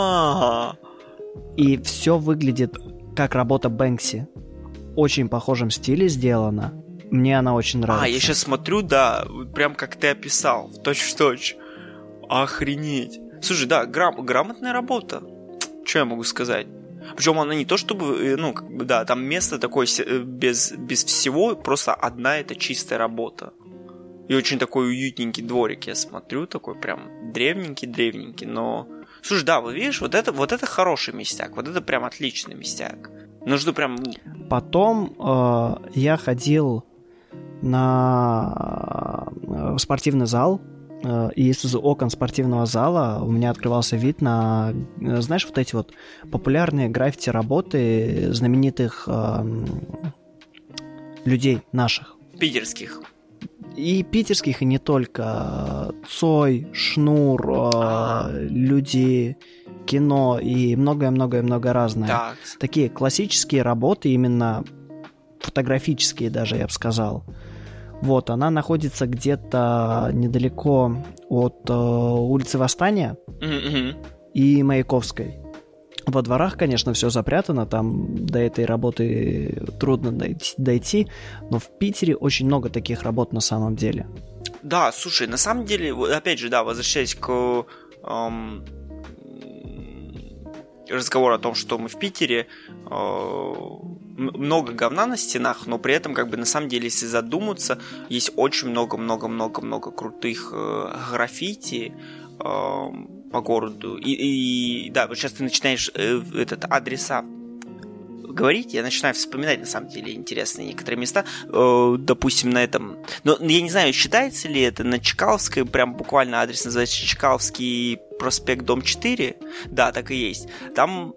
И все выглядит как работа Бэнкси. Очень похожем стиле сделано. Мне она очень нравится. Я сейчас смотрю, да, прям как ты описал, в точь-в-точь. Охренеть. Слушай, да, грамотная работа. Что я могу сказать? Причем она не то чтобы, да, там место такое без всего, просто одна это чистая работа. И очень такой уютненький дворик, я смотрю, такой прям древненький, но... Слушай, да, вот видишь, вот это хороший местяк, вот это прям отличный местяк. Нужно прям... Потом я ходил на спортивный зал, и из окон спортивного зала у меня открывался вид на, знаешь, вот эти вот популярные граффити-работы знаменитых людей наших. Питерских. И питерских, и не только. Цой, Шнур, люди, кино и многое-многое-многое разное. Так. Такие классические работы, именно фотографические даже, я бы сказал. Вот, она находится где-то недалеко от улицы Восстания и Маяковской. Во дворах, конечно, все запрятано, там до этой работы трудно дойти, но в Питере очень много таких работ на самом деле. Да, слушай, на самом деле, опять же, да, возвращаясь к разговору о том, что мы в Питере, много говна на стенах, но при этом, как бы, на самом деле, если задуматься, есть очень много крутых граффити по городу. И да, вот сейчас ты начинаешь адреса говорить, я начинаю вспоминать, на самом деле, интересные некоторые места. Допустим, на этом... Но я не знаю, считается ли это на Чкаловской, прям буквально адрес называется Чкаловский проспект, дом 4. Да, так и есть. Там...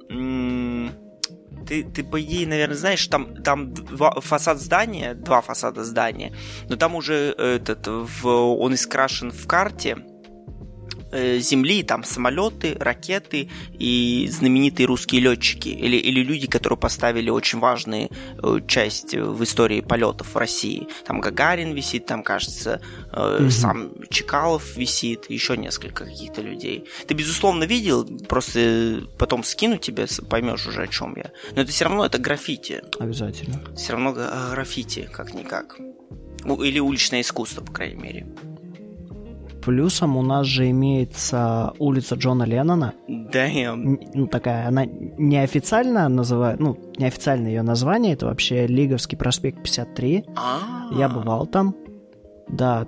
Ты, по идее, наверное, знаешь, там два фасада здания, но там уже он искрашен в карте Земли, там самолеты, ракеты и знаменитые русские летчики или люди, которые поставили очень важную часть в истории полетов в России. Там Гагарин висит, там, кажется, сам Чкалов висит, еще несколько каких-то людей. Ты, безусловно, видел, просто потом скину тебе, поймешь уже, о чем я. Но это все равно это граффити. Обязательно. Все равно граффити, как-никак. Или уличное искусство, по крайней мере. Плюсом у нас же имеется улица Джона Леннона. Damn. Такая, она неофициально называет, неофициальное ее название, это вообще Лиговский проспект 53. Я бывал там. Да,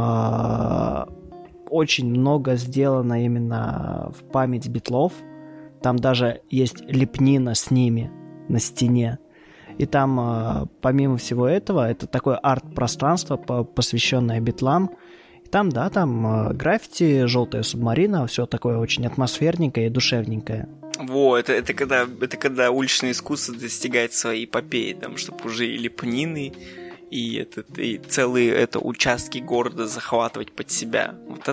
там очень много сделано именно в память Битлов. Там даже есть лепнина с ними на стене. И там, помимо всего этого, это такое арт-пространство, посвященное Битлам. Там граффити, желтая субмарина, все такое очень атмосферненькое и душевненькое. Это когда уличное искусство достигает своей эпопеи, там, чтобы уже и лепнины, и целые участки города захватывать под себя.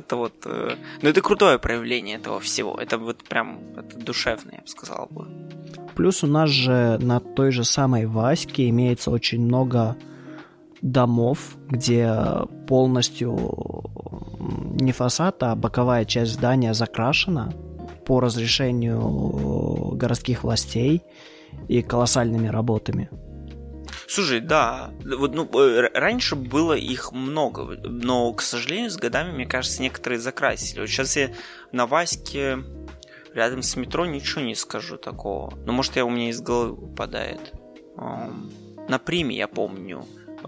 Это крутое проявление этого всего. Это это душевно, я бы сказал бы. Плюс у нас же на той же самой Ваське имеется очень много домов, где полностью не фасад, а боковая часть здания закрашена по разрешению городских властей и колоссальными работами. Слушай, да, раньше было их много, но, к сожалению, с годами, мне кажется, некоторые закрасили. Вот сейчас я на Ваське рядом с метро ничего не скажу такого. Но, может, у меня из головы выпадает. На Приме, я помню,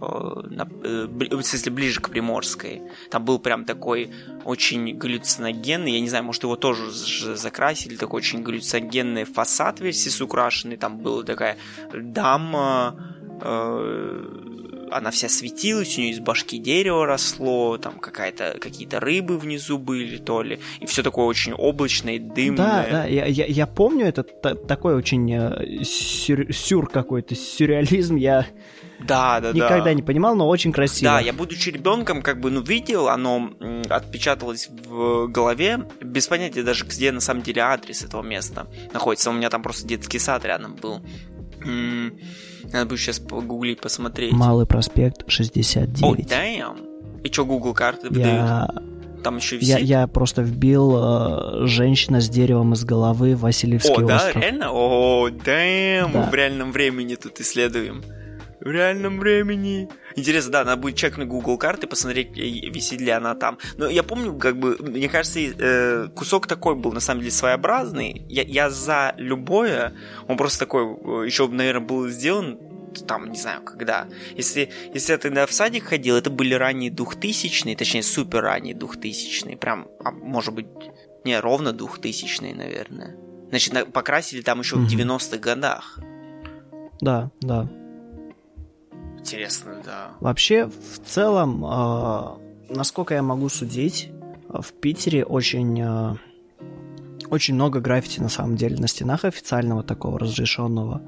в смысле, ближе к Приморской. Там был прям такой очень галлюциногенный, я не знаю, может, его тоже закрасили, такой очень галлюциногенный фасад весь украшенный. Там была такая дама, она вся светилась, у нее из башки дерево росло, там какие-то рыбы внизу были, то ли, и все такое очень облачное, дымное. Да, я помню, это такой очень какой-то сюрреализм, я никогда не понимал, но очень красиво. Да, я, будучи ребенком, видел, оно отпечаталось в голове, без понятия даже, где на самом деле адрес этого места находится. У меня там просто детский сад рядом был. Надо будет сейчас погуглить, посмотреть. Малый проспект 69. О, damn. И что, Google карты выдают? Там еще висит? Я просто вбил «Женщина с деревом из головы. Васильевский остров». О, да? Реально? О, damn. Да. Мы в реальном времени тут исследуем. В реальном времени. Интересно, да, надо будет чекнуть Google карты, посмотреть, висит ли она там. Но я помню, мне кажется, кусок такой был, на самом деле, своеобразный. Я за любое. Он просто такой, еще, наверное, был сделан, там, не знаю, когда. Если я тогда в садик ходил, это были ранние 2000-е, точнее, супер ранние 2000-е. Прям, может быть, ровно 2000-е, наверное. Значит, покрасили там еще в 90-х годах. Да. Интересно, да. Вообще, в целом, насколько я могу судить, в Питере очень много граффити, на самом деле, на стенах официального такого разрешенного.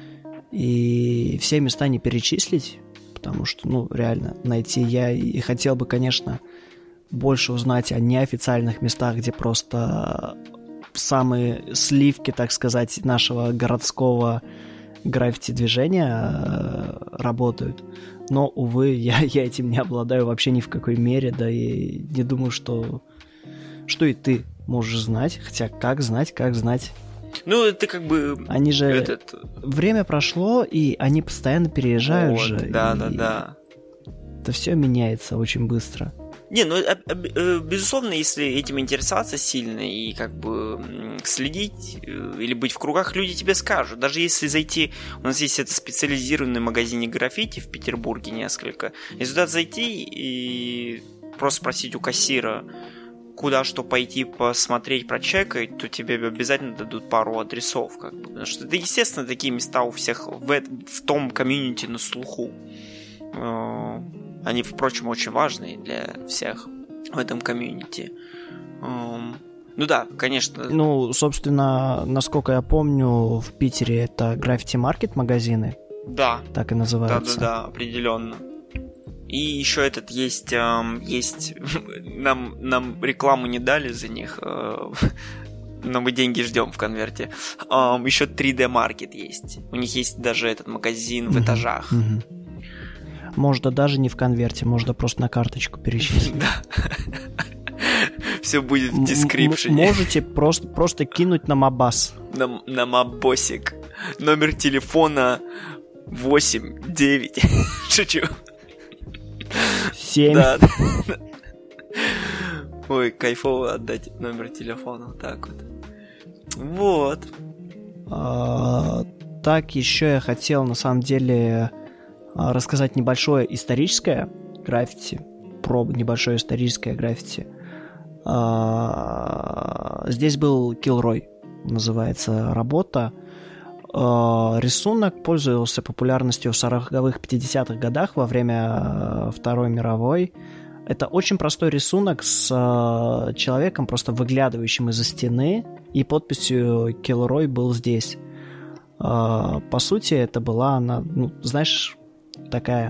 И все места не перечислить, потому что, реально, найти я и хотел бы, конечно, больше узнать о неофициальных местах, где просто самые сливки, так сказать, нашего городского граффити-движения работают. Но, увы, я этим не обладаю вообще ни в какой мере, да и не думаю, что и ты можешь знать. Хотя как знать? Ну, это как бы... Они же... Время прошло, и они постоянно переезжают же. Да. Это все меняется очень быстро. Не, ну, безусловно, если этим интересоваться сильно и как бы следить или быть в кругах, люди тебе скажут. Даже если зайти... У нас есть это специализированный магазин граффити в Петербурге несколько. Если туда зайти и просто спросить у кассира, куда что пойти посмотреть, прочекать, то тебе обязательно дадут пару адресов. Как бы. Потому что, да, естественно, такие места у всех в том комьюнити на слуху. Они, впрочем, очень важные для всех в этом комьюнити. Ну да, конечно. Ну, собственно, насколько я помню, в Питере это граффити-маркет магазины. Да. Так и называются. Да, определенно. И еще этот есть нам рекламу не дали за них, но мы деньги ждем в конверте. Еще 3D-маркет есть. У них есть даже этот магазин в этажах. Можно даже не в конверте, можно просто на карточку перечислить. Да. Все будет в дескрипшене. Можете просто кинуть на Мабас. На Мабосик. Номер телефона 89. Шучу. 7. Да. Ой, кайфово отдать номер телефона. Так вот. Так, еще я хотел, на самом деле, рассказать небольшое историческое граффити. Про небольшое историческое граффити. Здесь был Килрой, называется работа. Рисунок пользовался популярностью в 40-х, 50-х годах во время Второй мировой. Это очень простой рисунок с человеком, просто выглядывающим из-за стены, и подписью «Килрой был здесь». По сути, это была она, ну, знаешь, такая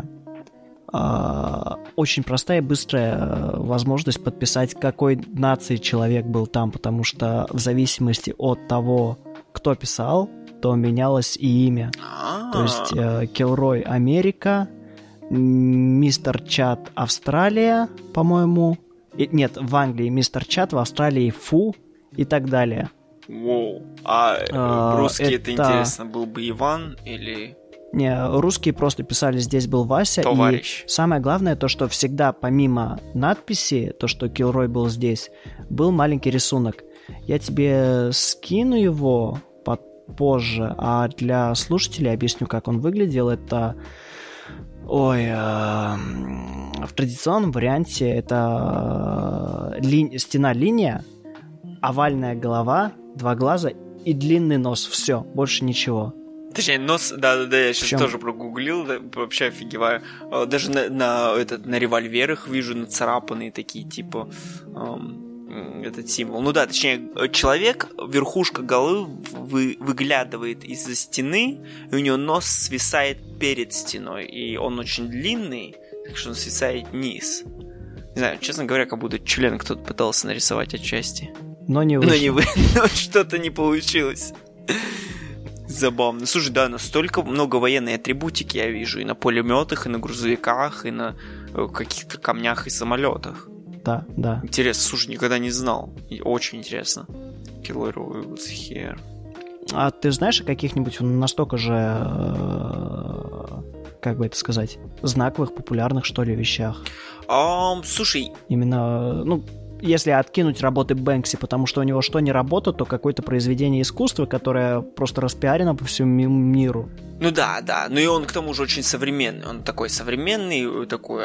очень простая и быстрая возможность подписать, какой нации человек был там, потому что в зависимости от того, кто писал, то менялось и имя. То есть Килрой Америка, Мистер Чат Австралия, по-моему. Нет, в Англии Мистер Чат, в Австралии Фу и так далее. Воу. Русский это интересно, был бы Иван или... Не, русские просто писали «здесь был Вася». Товарищ. И самое главное, то, что всегда помимо надписи, то, что Килрой был здесь, был маленький рисунок. Я тебе скину его позже, а для слушателей объясню, как он выглядел. Это... в традиционном варианте это стена-линия, овальная голова, 2 глаза и длинный нос. Все, больше ничего. Точнее, нос, да, я сейчас тоже прогуглил, да, вообще офигеваю. Даже на револьверах вижу нацарапанные такие, типа, этот символ. Ну да, точнее, человек, верхушка головы выглядывает из-за стены, и у него нос свисает перед стеной, и он очень длинный, так что он свисает вниз. Не знаю, честно говоря, как будто член кто-то пытался нарисовать отчасти. Но не вышло. Но что-то не получилось. Забавно. Слушай, да, настолько много военной атрибутики я вижу и на пулеметах, и на грузовиках, и на каких-то камнях и самолетах. Да. Интересно, слушай, никогда не знал. Очень интересно. Killer was here. А ты знаешь о каких-нибудь настолько же, как бы это сказать, знаковых, популярных, что ли, вещах? Слушай... Именно, ну, если откинуть работы Бэнкси, потому что у него что не работа, то какое-то произведение искусства, которое просто распиарено по всему миру. Ну да. Ну и он, к тому же, очень современный. Он такой современный, такой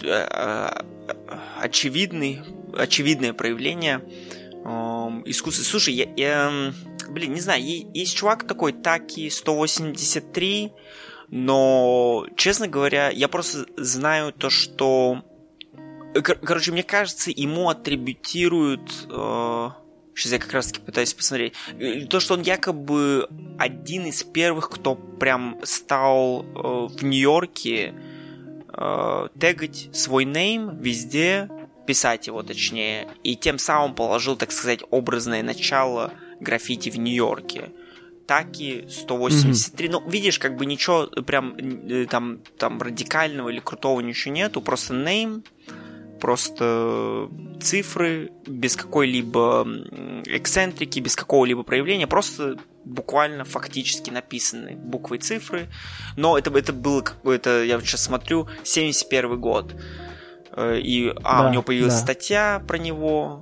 очевидное проявление искусства. Слушай, я не знаю, есть чувак такой, Таки 183, но, честно говоря, я просто знаю то, что... Короче, мне кажется, ему атрибутируют... Сейчас я как раз-таки пытаюсь посмотреть. То, что он якобы один из первых, кто прям стал в Нью-Йорке тегать свой нейм везде, писать его точнее, и тем самым положил, так сказать, образное начало граффити в Нью-Йорке. Таки 183. Ну, видишь, как бы ничего прям там радикального или крутого ничего нету, просто name, просто цифры, без какой-либо эксцентрики, без какого-либо проявления, просто буквально фактически написаны буквы и цифры. Но это было какое-то, я вот сейчас смотрю, 71 год. И у него появилась статья про него.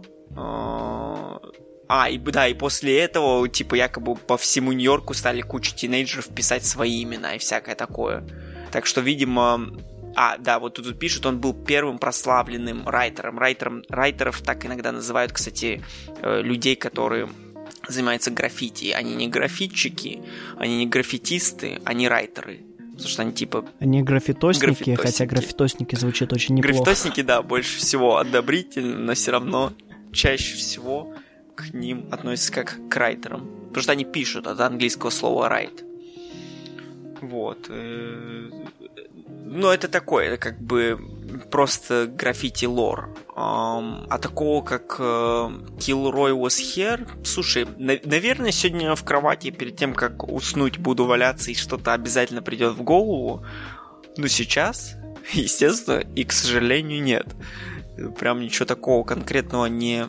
И после этого, типа, якобы по всему Нью-Йорку стали куча тинейджеров писать свои имена и всякое такое. Так что, видимо... вот тут пишут, он был первым прославленным райтером. Райтеров так иногда называют, кстати, людей, которые занимаются граффити. Они не граффитчики, они не граффитисты, они райтеры. Потому что они типа... Они граффитосники, хотя граффитосники звучит очень неплохо. Граффитосники, да, больше всего одобрительны, но все равно чаще всего к ним относятся как к райтерам. Потому что они пишут от английского слова write. Вот. Ну, это такое, это как бы просто граффити-лор. А такого, как Kilroy Was Here... Слушай, наверное, сегодня в кровати перед тем, как уснуть, буду валяться, и что-то обязательно придет в голову. Но сейчас, естественно, и, к сожалению, нет. Прям ничего такого конкретного не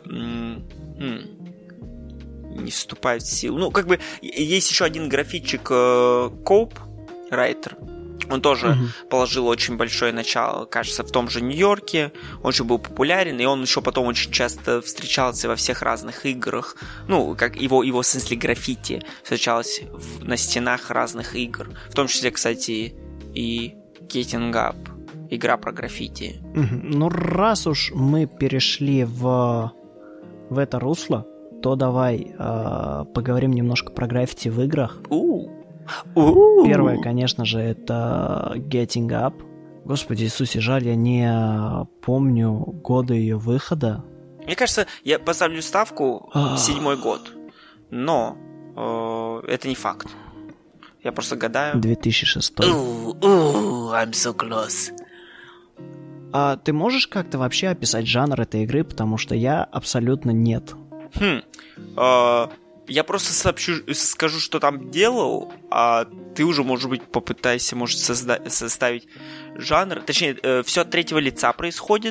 вступает в силу. Ну, как бы, есть еще один граффитчик Коуп, райтер. Он тоже положил очень большое начало, кажется, в том же Нью-Йорке. Он еще был популярен, и он еще потом очень часто встречался во всех разных играх. Ну, как его в смысле граффити встречалось на стенах разных игр. В том числе, кстати, и Getting Up, игра про граффити. Ну, раз уж мы перешли в это русло, то давай поговорим немножко про граффити в играх. Первое, конечно же, это Getting Up. Господи Иисусе, жаль, я не помню года ее выхода. Мне кажется, я поставлю ставку 7-й год. Но это не факт. Я просто гадаю. 2006. I'm so close. А ты можешь как-то вообще описать жанр этой игры? Потому что я абсолютно нет. Я просто скажу, что там делал, а ты уже, может быть, попытайся, может, составить жанр. Точнее, все от третьего лица происходит.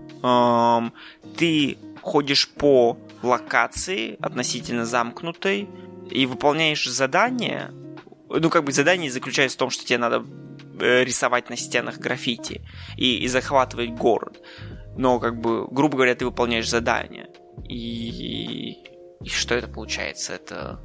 Ты ходишь по локации, относительно замкнутой, и выполняешь задания. Ну, как бы задание заключается в том, что тебе надо рисовать на стенах граффити и захватывать город. Но, как бы, грубо говоря, ты выполняешь задание. И что это получается? Это...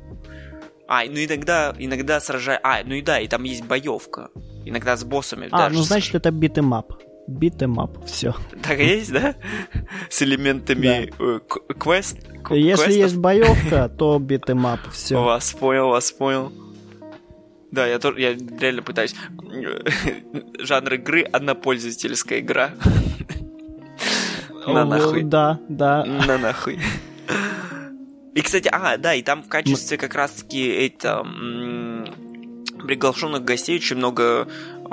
иногда сражаешь... и там есть боевка. Иногда с боссами. Значит, это битэмап. Битэмап, все. Так и есть, да? С элементами квест? Если есть боевка, то битэмап, все. Вас понял. Да, я реально пытаюсь. Жанр игры — однопользовательская игра. На нахуй. Да. На нахуй. И, кстати, и там в качестве как раз-таки приглашенных гостей очень много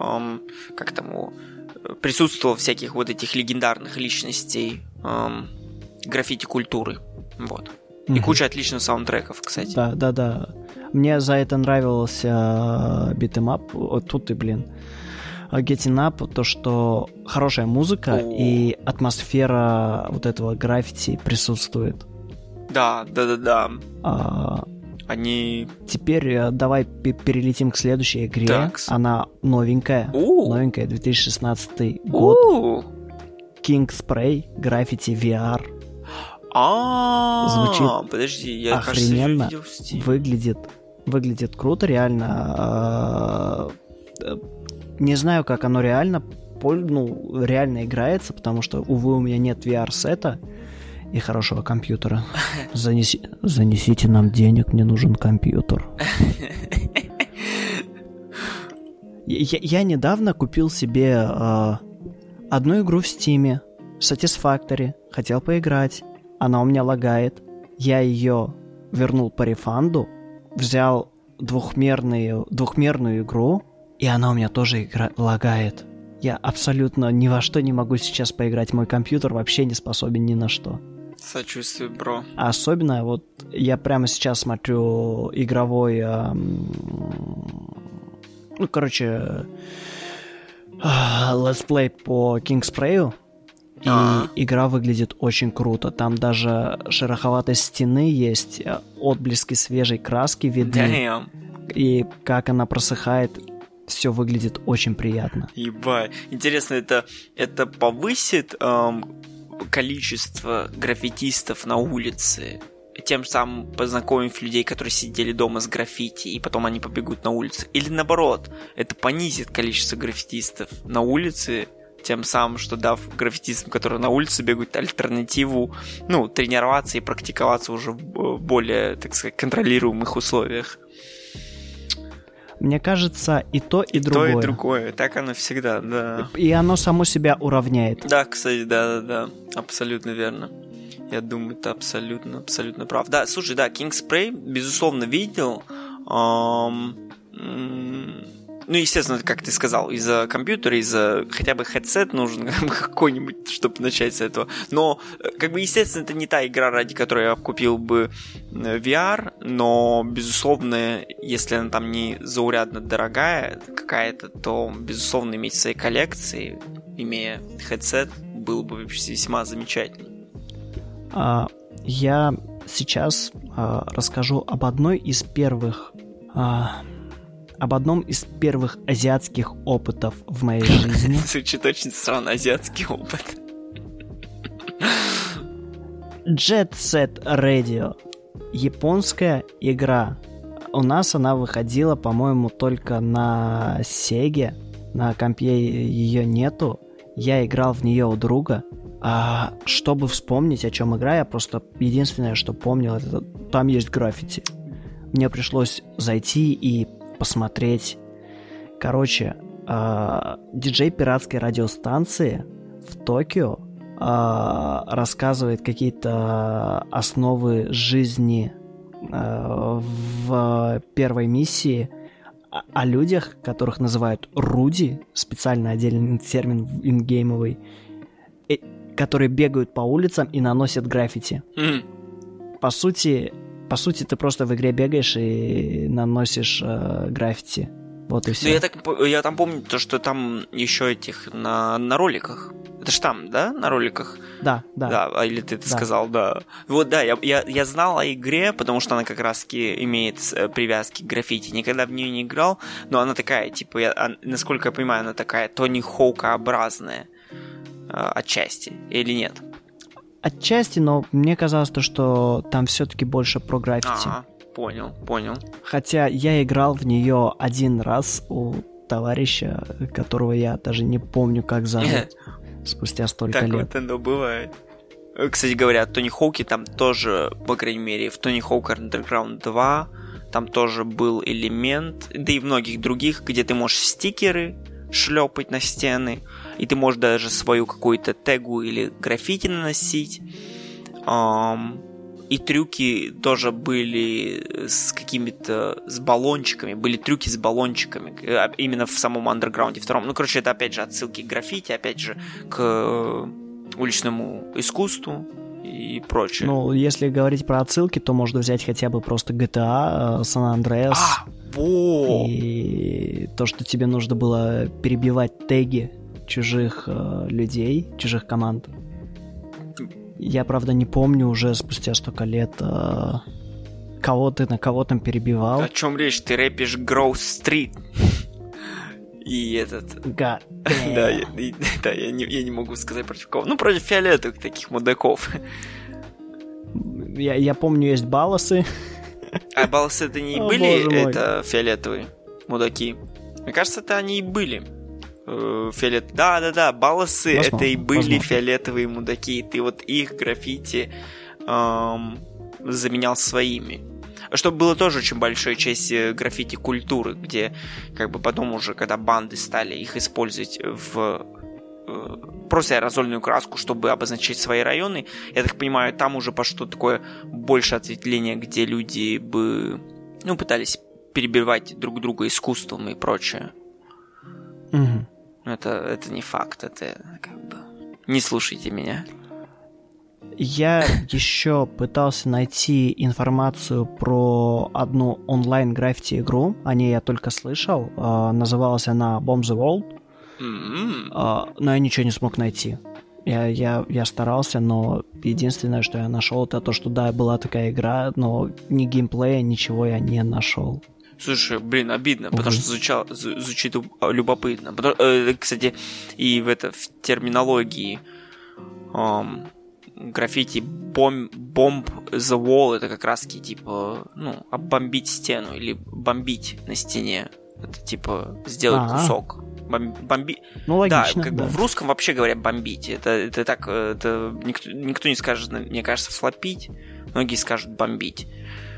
присутствовало всяких вот этих легендарных личностей граффити-культуры. Вот. И куча отличных саундтреков, кстати. Да. Мне за это нравился битэмап. Тут ты, Getting Up, то, что хорошая музыка и атмосфера вот этого граффити присутствует. Да. Они... Теперь давай перелетим к следующей игре. Такс. Она новенькая. Новенькая, 2016 год. King Spray, Graffiti VR. Звучит подожди, я, охрененно. кажется, видел Выглядит круто, реально. Не знаю, как оно реально играется, потому что, увы, у меня нет VR-сета и хорошего компьютера. Занесите нам денег, мне нужен компьютер. Я недавно купил себе одну игру в Steam, Satisfactory, хотел поиграть. Она у меня лагает. Я ее вернул по рефанду, взял двухмерную игру, и она у меня тоже лагает. Я абсолютно ни во что не могу сейчас поиграть. Мой компьютер вообще не способен ни на что. Сочувствую, бро. А особенно, вот я прямо сейчас смотрю игровой... летсплей по King Spray. И игра выглядит очень круто. Там даже шероховатость стены есть, отблески свежей краски видны. И как она просыхает, все выглядит очень приятно. Ебать. Интересно, это повысит количество граффитистов на улице? Тем самым познакомив людей, которые сидели дома с граффити, и потом они побегут на улицу? Или наоборот, это понизит количество граффитистов на улице, тем самым, что дав граффитистам, которые на улице бегают, альтернативу, тренироваться и практиковаться уже в более, так сказать, контролируемых условиях? Мне кажется, и то, и другое. То, и другое. Так оно всегда, да. И оно само себя уравняет. Да, кстати, да. Абсолютно верно. Я думаю, это абсолютно прав. Да, слушай, да, King's Prey, безусловно, видел. Естественно, как ты сказал, из-за компьютера, из-за хотя бы headset нужен какой-нибудь, чтобы начать с этого. Но, естественно, это не та игра, ради которой я купил бы VR, но, безусловно, если она там не заурядно дорогая какая-то, то, безусловно, иметь в своей коллекции, имея headset, было бы весьма замечательно. Я сейчас расскажу об одном из первых азиатских опытов в моей жизни. Звучит очень странно, азиатский опыт. Jet Set Radio. Японская игра. У нас она выходила, по-моему, только на Sega. На компе ее нету. Я играл в нее у друга. Чтобы вспомнить, о чем игра, я просто единственное, что помнил, это там есть граффити. Мне пришлось зайти и посмотреть. Короче, диджей пиратской радиостанции в Токио рассказывает какие-то основы жизни в первой миссии о людях, которых называют Руди, специально отдельный термин ингеймовый, которые бегают по улицам и наносят граффити. По сути, ты просто в игре бегаешь и наносишь граффити. Вот и все. Я там помню то, что там еще этих на роликах. Это ж там, да, на роликах? Да. Или ты это сказал, да. Вот, да, я знал о игре, потому что она как раз-таки имеет привязки к граффити. Никогда в нее не играл, но она такая, насколько я понимаю, она такая Тони Хоука-образная отчасти, или нет? Отчасти, но мне казалось, что там все-таки больше про граффити. Понял. Хотя я играл в нее один раз у товарища, которого я даже не помню, как зовут, спустя столько лет. Так вот оно бывает. Кстати говоря, Тони Хоуки там тоже, по крайней мере, в Тони Хоук Underground 2 там тоже был элемент, да и в многих других, где ты можешь стикеры шлепать на стены, и ты можешь даже свою какую-то тегу или граффити наносить. И трюки тоже были с какими-то, с баллончиками. Были трюки с баллончиками. Именно в самом андерграунде втором. Это опять же отсылки к граффити, опять же к уличному искусству и прочее. Если говорить про отсылки, то можно взять хотя бы просто GTA, San Andreas. И то, что тебе нужно было перебивать теги чужих людей, чужих команд. Я, правда, не помню уже спустя столько лет, кого ты на кого там перебивал. О чем речь? Ты рэпишь Grove Street. И этот... Да, я не могу сказать против кого. Против фиолетовых таких мудаков. Я помню, есть балласы. А балласы это не были, это фиолетовые мудаки? Мне кажется, это они и были. Да, балласы это и были фиолетовые мудаки. Ты вот их граффити заменял своими. Что было тоже очень большой часть граффити культуры, где потом уже, когда банды стали их использовать в просто аэрозольную краску, чтобы обозначать свои районы, я так понимаю, там уже пошло такое больше ответвление, где люди бы пытались перебивать друг друга искусством и прочее. Угу. Это не факт, это не слушайте меня. Я еще пытался найти информацию про одну онлайн-граффити-игру. О ней я только слышал. Называлась она Bomb the World. Но я ничего не смог найти. Я старался, но единственное, что я нашел, это то, что да, была такая игра, но ни геймплея, ничего я не нашел. Слушай, блин, обидно, потому что звучит любопытно. Кстати, и в терминологии граффити bomb the wall, это как раз таки типа, оббомбить стену или бомбить на стене. Это типа сделать кусок. Бомбить. Ну, логично. Да, в русском вообще говорят бомбить. Это так, это никто не скажет, мне кажется, слопить. Многие скажут бомбить.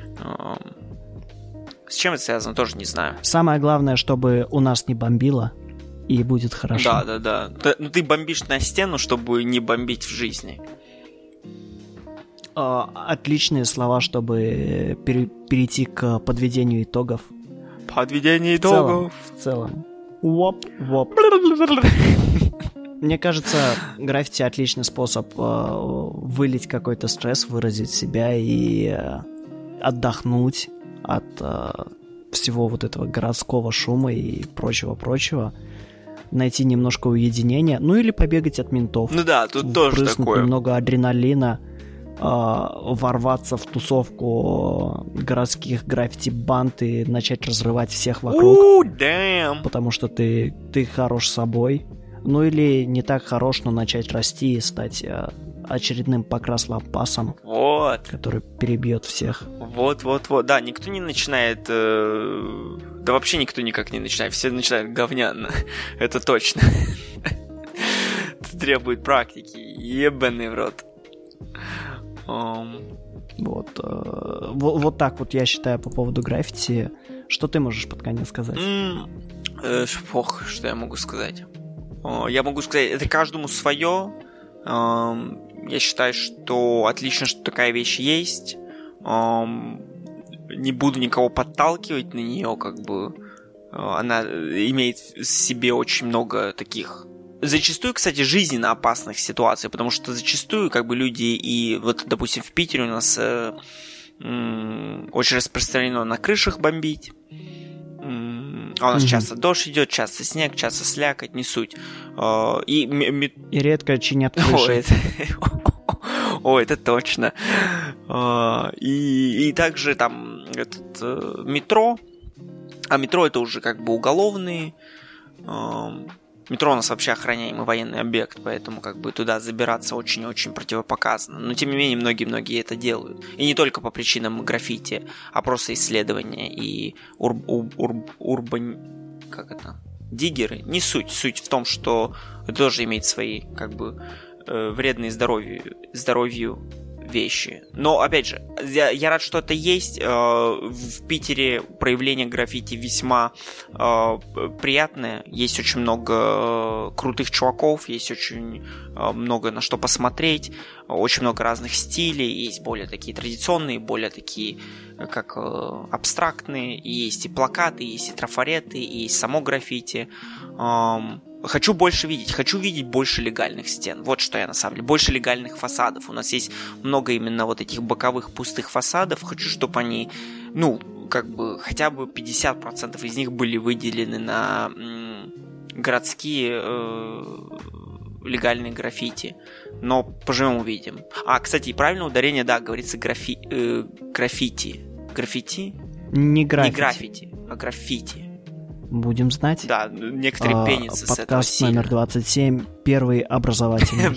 С чем это связано, тоже не знаю. Самое главное, чтобы у нас не бомбило, и будет хорошо. Да. Ты бомбишь на стену, чтобы не бомбить в жизни. Отличные слова, чтобы перейти к подведению итогов. Подведение итогов. В целом. Воп. Мне кажется, граффити отличный способ вылить какой-то стресс, выразить себя и отдохнуть от всего вот этого городского шума и прочего. Найти немножко уединения, ну или побегать от ментов. Ну да, тут тоже такое. Немного адреналина, ворваться в тусовку городских граффити-банд и начать разрывать всех вокруг. Потому что ты хорош собой. Ну или не так хорош, но начать расти и стать очередным покрас-лампасом, который перебьет всех. Вот. Да, никто не начинает... Да вообще никто никак не начинает. Все начинают говняно. Это точно. Это требует практики. Ебаный в рот. Вот так вот я считаю по поводу граффити. Что ты можешь под конец сказать? Что я могу сказать? Я могу сказать, это каждому свое. Я считаю, что отлично, что такая вещь есть. Не буду никого подталкивать на нее, как бы. Она имеет в себе очень много таких... Зачастую, кстати, жизненно опасных ситуаций, потому что зачастую, как бы, люди и... Вот, допустим, в Питере у нас очень распространено на крышах бомбить. А у нас часто дождь идет, часто снег, часто слякоть, не суть. И редко чинят крыши. Ой, это точно. И также там метро. А метро это уже как бы уголовные. Метро у нас вообще охраняемый военный объект, поэтому как бы туда забираться очень-очень противопоказано. Но тем не менее многие это делают. И не только по причинам граффити, а просто исследования и диггеры. Не суть. Суть в том, что это тоже имеет свои как бы вредные здоровью вещи. Но, опять же, я рад, что это есть. В Питере проявление граффити весьма приятное. Есть очень много крутых чуваков, есть очень много на что посмотреть, очень много разных стилей. Есть более такие традиционные, более такие как абстрактные. Есть и плакаты, есть и трафареты, и есть само граффити. Хочу больше видеть, хочу видеть больше легальных стен. Вот что я на самом деле. Больше легальных фасадов. У нас есть много именно вот этих боковых пустых фасадов. Хочу, чтобы они, как бы хотя бы 50% из них были выделены на городские легальные граффити. Но поживем увидим. Кстати, правильное ударение, да, говорится граффити. Граффити? Не граффити. Не граффити, а граффити. Будем знать. Да, некоторые пенятся с этого подкаст номер 27, первый образовательный.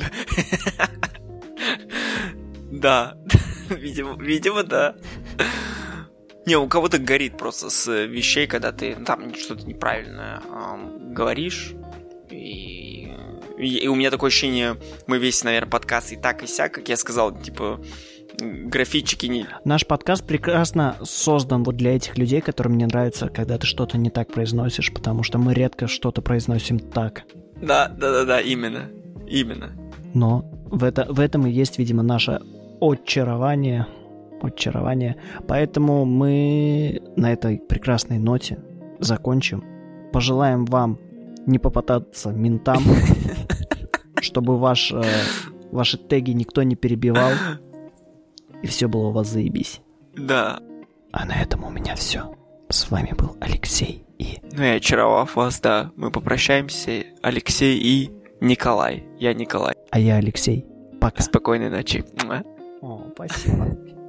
Да, видимо, да. Не, у кого-то горит просто с вещей, когда ты там что-то неправильное говоришь. И у меня такое ощущение, мы весь, наверное, подкаст и так, и сяк, как я сказал, типа... граффитчики не... Наш подкаст прекрасно создан вот для этих людей, которым не нравится, когда ты что-то не так произносишь, потому что мы редко что-то произносим так. Да, именно. Но в этом и есть, видимо, наше очарование. Поэтому мы на этой прекрасной ноте закончим. Пожелаем вам не попадаться ментам, чтобы ваши теги никто не перебивал. И все было у вас заебись. Да. А на этом у меня все. С вами был Алексей и... Ну и очаровав вас, да, мы попрощаемся. Алексей и... Николай. Я Николай. А я Алексей. Пока. Спокойной ночи. О, спасибо.